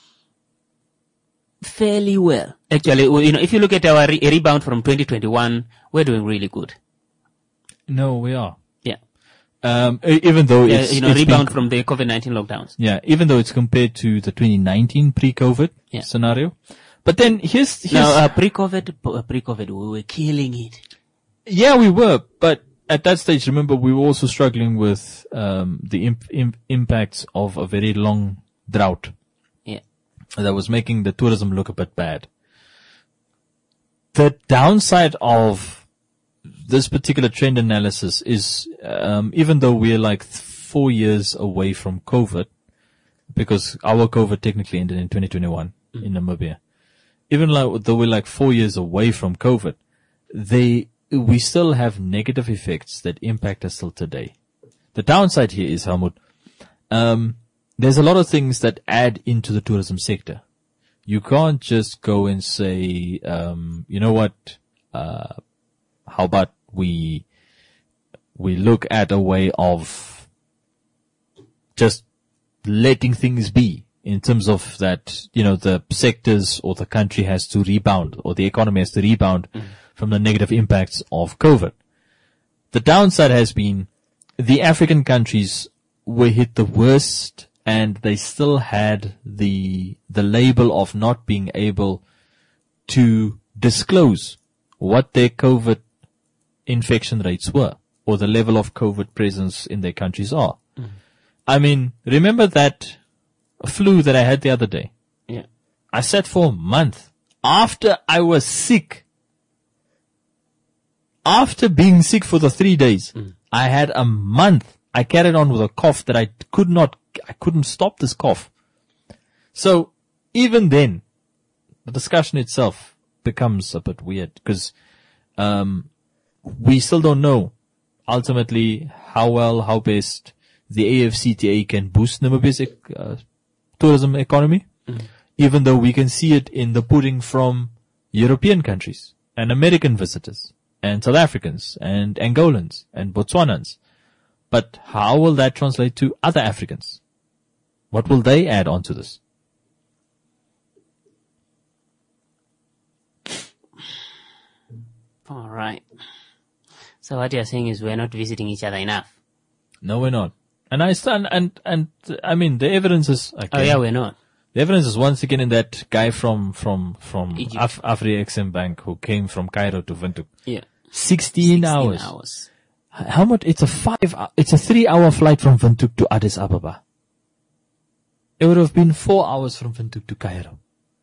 fairly well. Actually, well, you know, if you look at our re- rebound from twenty twenty-one, we're doing really good. No, we are. Yeah. Um, e- even though Yeah, it's, you know, it's rebound been- from the COVID nineteen lockdowns. Yeah, even though it's compared to the twenty nineteen pre-COVID Yeah. scenario. But then here's, here's Now, uh, pre-COVID, uh, pre-COVID, we were killing it. yeah, we were, but at that stage, remember, we were also struggling with um, the imp- imp- impacts of a very long drought. Yeah. That was making the tourism look a bit bad. The downside of this particular trend analysis is, um, even though we're like th- four years away from COVID, because our COVID technically ended in twenty twenty-one in Namibia. even like, though we're like four years away from COVID, they, we still have negative effects that impact us till today. The downside here is, Helmut, um, there's a lot of things that add into the tourism sector. You can't just go and say, um, you know what, uh, how about we, we look at a way of just letting things be in terms of that, you know, the sectors or the country has to rebound or the economy has to rebound mm. from the negative impacts of COVID. The downside has been the African countries were hit the worst, and they still had the, the label of not being able to disclose what their COVID infection rates were or the level of COVID presence in their countries are. Mm. I mean, remember that flu that I had the other day? Yeah. I sat for a month after I was sick. After being sick for the three days, mm. I had a month. I carried on with a cough that I could not, I couldn't stop this cough. So even then, the discussion itself becomes a bit weird because, um, we still don't know ultimately how well, how best the A F C T A can boost Namibia's uh, tourism economy, mm. even though we can see it in the pudding from European countries and American visitors and South Africans and Angolans and Botswanans. But how will that translate to other Africans? What will they add onto this? All right. So what you're saying is we're not visiting each other enough. No, we're not. And I stand, and, and, I mean, the evidence is, okay. Oh yeah, we're not. The evidence is once again in that guy from, from, from Af- Afri-Exim Bank who came from Cairo to Windhoek. Yeah. sixteen, sixteen hours. hours. How much? It's a five, it's a three hour flight from Windhoek to Addis Ababa. It would have been four hours from Windhoek to Cairo.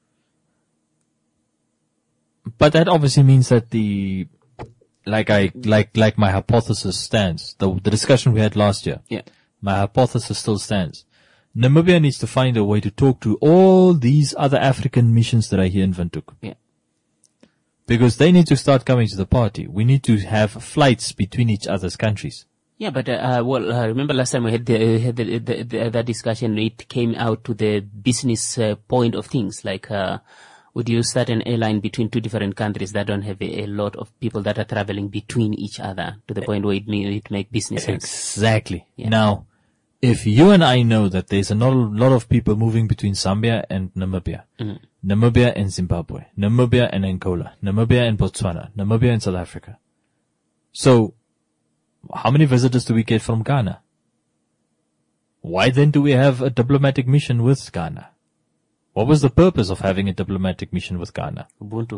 But that obviously means that the, like I, like, like my hypothesis stands, the, the discussion we had last year. Yeah. My hypothesis still stands. Namibia needs to find a way to talk to all these other African missions that are here in Windhoek. Yeah. Because they need to start coming to the party. We need to have flights between each other's countries. Yeah, but, uh, well, uh, remember last time we had the, had the, the, the, that discussion, it came out to the business uh, point of things, like, uh, would you start an airline between two different countries that don't have a, a lot of people that are traveling between each other to the point where it may, it make business sense? Exactly. Yeah. Now, if you and I know that there's a lot of people moving between Zambia and Namibia, mm. Namibia and Zimbabwe, Namibia and Angola, Namibia and Botswana, Namibia and South Africa. So, how many visitors do we get from Ghana? Why then do we have a diplomatic mission with Ghana? What was the purpose of having a diplomatic mission with Ghana? Ubuntu.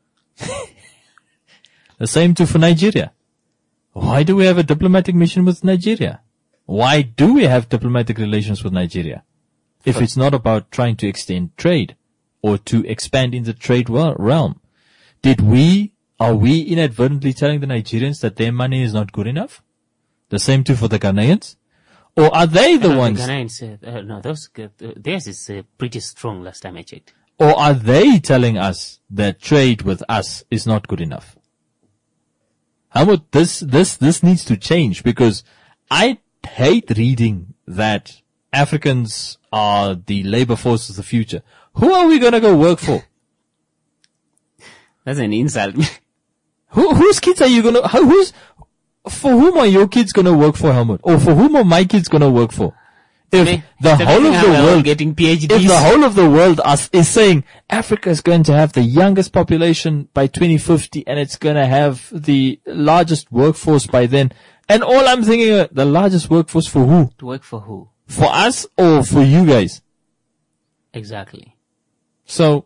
The same too for Nigeria. Why do we have a diplomatic mission with Nigeria? Why do we have diplomatic relations with Nigeria? If it's not about trying to extend trade or to expand in the trade realm. Did we, are we inadvertently telling the Nigerians that their money is not good enough? The same too for the Ghanaians? Or are they the uh, ones? The Ghanaians, uh, uh, no, those, uh, theirs is uh, pretty strong last time I checked. Or are they telling us that trade with us is not good enough? How about this, this, this needs to change because I hate reading that Africans are the labor force of the future. Who are we gonna go work for? That's an insult. Who, whose kids are you gonna, how, who's, for whom are your kids gonna work for, Helmut? Or for whom are my kids gonna work for? If they, the whole of the world, getting PhDs. if the whole of the world is, is saying Africa is going to have the youngest population by twenty fifty and it's gonna have the largest workforce by then, and all I'm thinking, uh, the largest workforce for who? To work for who? For us or for you guys? Exactly. So,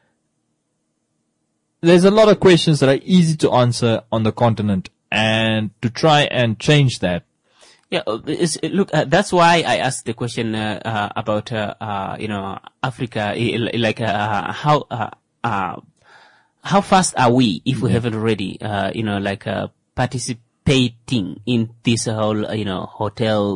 there's a lot of questions that are easy to answer on the continent, and to try and change that. Yeah, it's, look, uh, that's why I asked the question uh, uh, about, uh, uh, you know, Africa, like, uh, how, uh, uh, how fast are we, if we yeah. haven't already, uh, you know, like, uh, participating in this whole, you know, hotel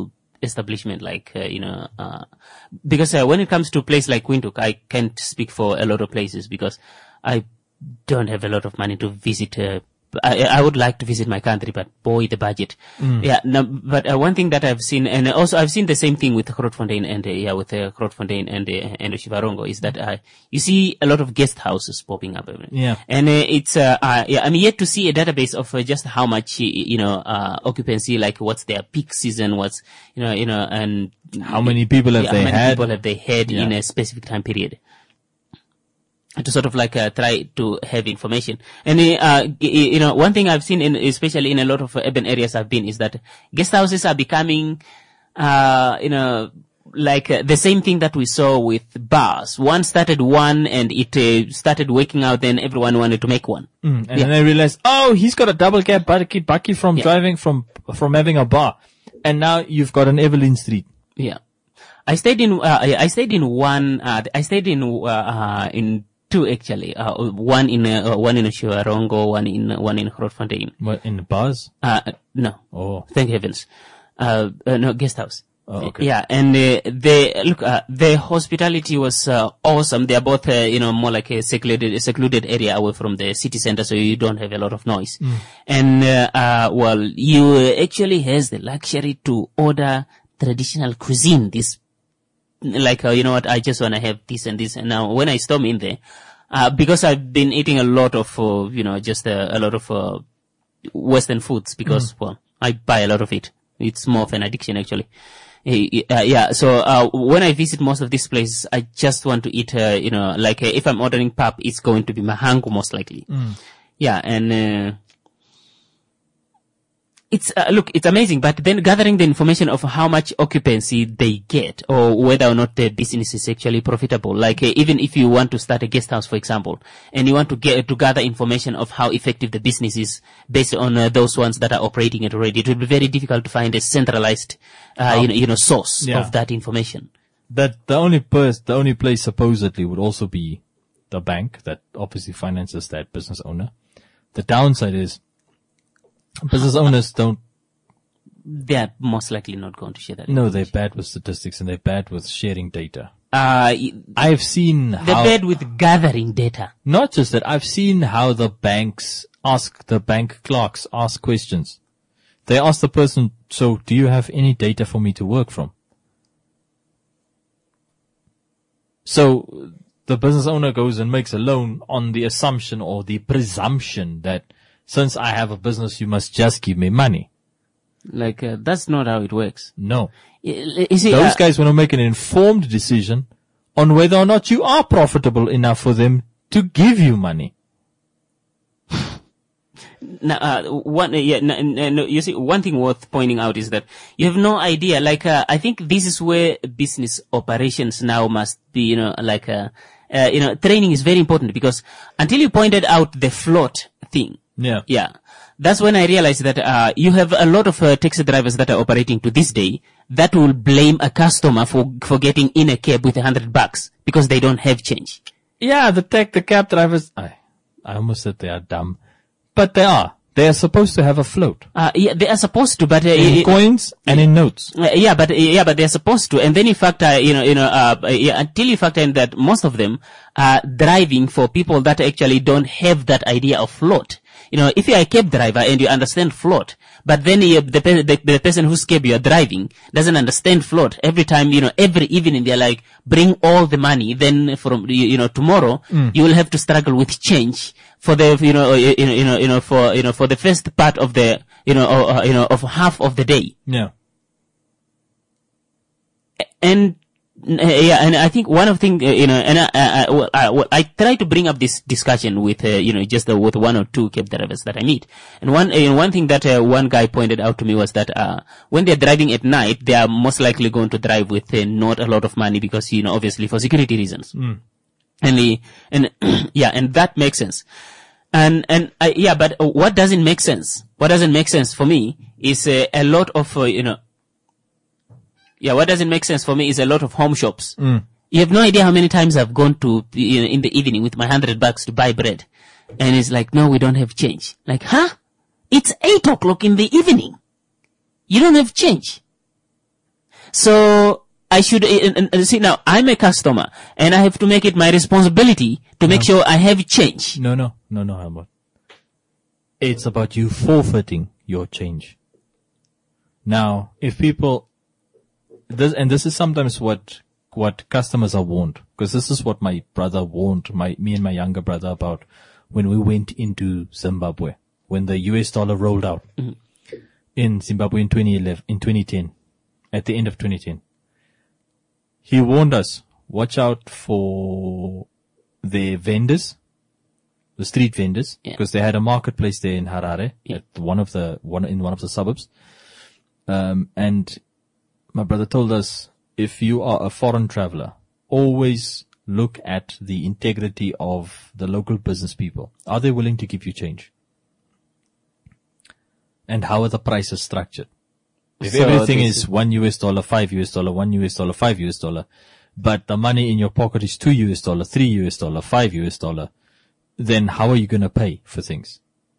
establishment like, uh, you know, uh, because uh, when it comes to a place like Windhoek, I can't speak for a lot of places because I don't have a lot of money to visit. Uh, I, I would like to visit my country, but boy, the budget. Mm. Yeah, no, but uh, one thing that I've seen, and also I've seen the same thing with Grootfontein and, uh, yeah, with uh, Grootfontein and, uh, and Shivarongo, is that, uh, you see a lot of guest houses popping up. Yeah. And, uh, it's, uh, uh, yeah, I'm yet to see a database of uh, just how much, you know, uh, occupancy, like what's their peak season, what's, you know, you know, and how many people have yeah, they how many had? people have they had Yeah. in a specific time period. To sort of like uh, try to have information. And, uh, you know, one thing I've seen, in, especially in a lot of urban areas I've been, is that guest houses are becoming, uh, you know, like uh, the same thing that we saw with bars. One started one and it uh, started working out, then everyone wanted to make one. Mm, and Yeah. then they realized, oh, he's got a double cab bucket bucket from Yeah. driving from, from having a bar. And now you've got an Evelyn Street. Yeah. I stayed in, uh, I stayed in one, uh, I stayed in, uh, uh in two actually. Uh, one in, uh, one in Shivarongo, one in, one in Grootfontein. What, in the bars? Uh, no. Oh. Thank heavens. Uh, uh no, guest house. Oh, okay. Yeah, and uh, the look, uh, the hospitality was uh, awesome. They are both, uh, you know, more like a secluded, a secluded area away from the city center, so you don't have a lot of noise. Mm. And uh, uh, well, you actually has the luxury to order traditional cuisine. This, like, uh, you know what? I just want to have this and this. And now, when I storm in there, uh, because I've been eating a lot of, uh, you know, just uh, a lot of uh, Western foods, because Mm. well, I buy a lot of it. It's more of an addiction, actually. Uh, yeah, so uh, when I visit most of these places, I just want to eat, uh, you know, like uh, if I'm ordering pap, it's going to be mahangu most likely. Mm. Yeah, and uh, it's, uh, look, it's amazing, but then gathering the information of how much occupancy they get or whether or not the business is actually profitable. Like uh, even if you want to start a guest house, for example, and you want to get to gather information of how effective the business is based on uh, those ones that are operating it already, it will be very difficult to find a centralized, uh, Um, you know, you know, source yeah. of that information. That the only pers- the only place supposedly would also be the bank that obviously finances that business owner. The downside is business owners don't. They're most likely not going to share that. No, they're bad with statistics and they're bad with sharing data. Uh, I've seen they're how, bad with gathering data. not just that, I've seen how the banks ask, the bank clerks ask questions. They ask the person, so do you have any data for me to work from? So the business owner goes and makes a loan on the assumption or the presumption that since I have a business, you must just give me money. Like, uh, that's not how it works. No. Y- You see, Those uh, guys want to make an informed decision on whether or not you are profitable enough for them to give you money. Now, uh, one, uh, yeah, no, no, no, you see, one thing worth pointing out is that you have no idea. Like, uh, I think this is where business operations now must be, you know, like, uh, uh, you know, training is very important because until you pointed out the float thing, Yeah. yeah, that's when I realized that uh, you have a lot of uh, taxi drivers that are operating to this day that will blame a customer for for getting in a cab with a hundred bucks because they don't have change. Yeah, the tech, the cab drivers, I, I almost said they are dumb, but they are. They are supposed to have a float. Uh, yeah, they are supposed to, but uh, In uh, coins and in notes. Uh, yeah, but uh, yeah, but they're supposed to, and then you factor, you know, you know, uh, uh, yeah, until you factor in that most of them are driving for people that actually don't have that idea of float. You know, if you're a cab driver and you understand float, but then you, the, pe- the the person whose cab you are driving doesn't understand float. Every time, you know, every evening they're like, bring all the money. Then from you, you know tomorrow Mm. you will have to struggle with change for the you know you, you know you know you know for you know for the first part of the you know or, uh, you know of half of the day. Yeah. And uh, yeah, and I think one of the things, uh, you know, and I, I, well, I, well, I try to bring up this discussion with, uh, you know, just uh, with one or two cab drivers that I meet. And one, uh, one thing that uh, one guy pointed out to me was that uh, when they're driving at night, they are most likely going to drive with uh, not a lot of money because, you know, obviously for security reasons. Mm. And the, and yeah, and that makes sense. And and uh, yeah, but uh, what doesn't make sense? What doesn't make sense for me is uh, a lot of uh, you know. Yeah, what doesn't make sense for me is a lot of home shops. Mm. You have no idea how many times I've gone to, you know, in the evening with my hundred bucks to buy bread. And it's like, no, we don't have change. Like, huh? It's eight o'clock in the evening. You don't have change. So I should, and, and, see now, I'm a customer and I have to make it my responsibility to make No. sure I have change. No, no, no, no, Helmut. It's about you forfeiting your change. Now, if people, this, and this is sometimes what, what customers are warned, because this is what my brother warned my, me and my younger brother about when we went into Zimbabwe, when the U S dollar rolled out Mhm. in Zimbabwe in twenty eleven, in twenty ten, at the end of twenty ten. He warned us, watch out for the vendors, the street vendors, Yeah. because they had a marketplace there in Harare, Yeah. at one of the, one, in one of the suburbs. Um, and my brother told us, if you are a foreign traveler, always look at the integrity of the local business people. Are they willing to give you change? And how are the prices structured? If So everything this is is- one U S dollar, five U S dollar, one U S dollar, five U S dollar, but the money in your pocket is two U S dollar, three U S dollar, five U S dollar, then how are you going to pay for things?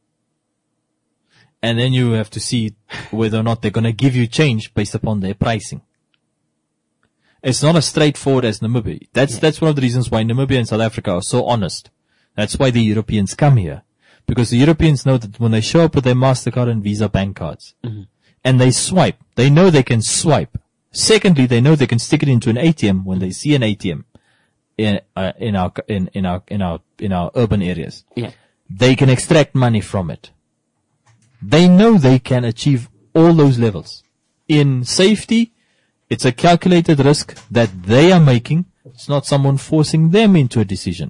And then you have to see whether or not they're going to give you change based upon their pricing. It's not as straightforward as Namibia. That's, Yeah. that's one of the reasons why Namibia and South Africa are so honest. That's why the Europeans come here. Because the Europeans know that when they show up with their MasterCard and Visa bank cards, Mhm. and they swipe, they know they can swipe. Secondly, they know they can stick it into an A T M when they see an A T M in, uh, in our, in, in our, in our, in our urban areas. Yeah. They can extract money from it. They know they can achieve all those levels. In safety, it's a calculated risk that they are making. It's not someone forcing them into a decision.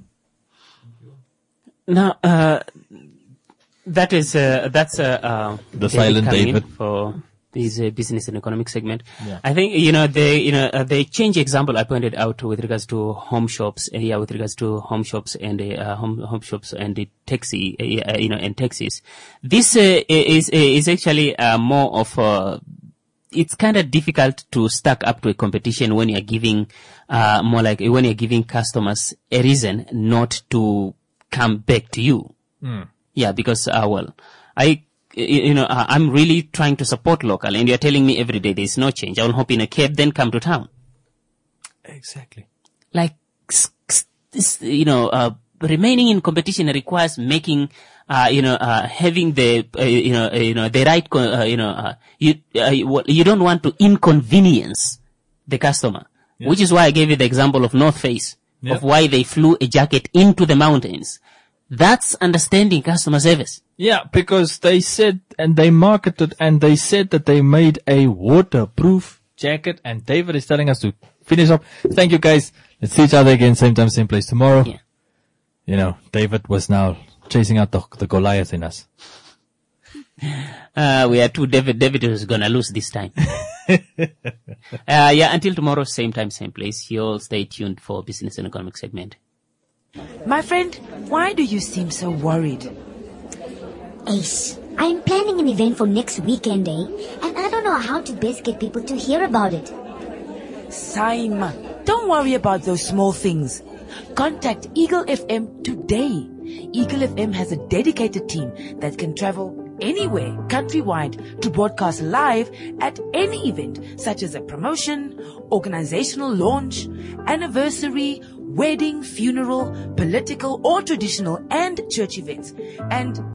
Now, uh, that is, uh, that's, uh, uh, The silent coming in David. for this uh, business and economic segment. Yeah. I think, you know, the, you know, uh, the change example I pointed out with regards to home shops, uh, yeah, with regards to home shops and, uh, home, home shops and the taxi, uh, you know, and taxis. This, uh, is, is actually, uh, more of, uh, it's kind of difficult to stack up to a competition when you're giving, uh, more like when you're giving customers a reason not to come back to you. Mm. Yeah, because, uh, well, I, you know, uh, I'm really trying to support local and you're telling me every day there's no change. I will hop in a cab, then come to town. Exactly. Like, s- s- this, you know, uh, remaining in competition requires making, uh, you know, uh, having the, uh, you know, uh, you know, the right, co- uh, you know, uh, you, uh, you you don't want to inconvenience the customer, Yeah. which is why I gave you the example of North Face, Yeah. of why they flew a jacket into the mountains. That's understanding customer service. Yeah, because they said, and they marketed, and they said that they made a waterproof jacket, and David is telling us to finish up. Thank you guys. Let's see each other again, same time, same place tomorrow. Yeah. You know, David was now chasing out the, the Goliath in us. Uh, we are two. David, David is gonna lose this time. uh, yeah, until tomorrow, same time, same place. You all stay tuned for business and economic segment. My friend, why do you seem so worried? Ace, I'm planning an event for next weekend, eh? And I don't know how to best get people to hear about it. Saima, don't worry about those small things. Contact Eagle F M today. Eagle F M has a dedicated team that can travel anywhere countrywide to broadcast live at any event, such as a promotion, organizational launch, anniversary, wedding, funeral, political or traditional and church events. And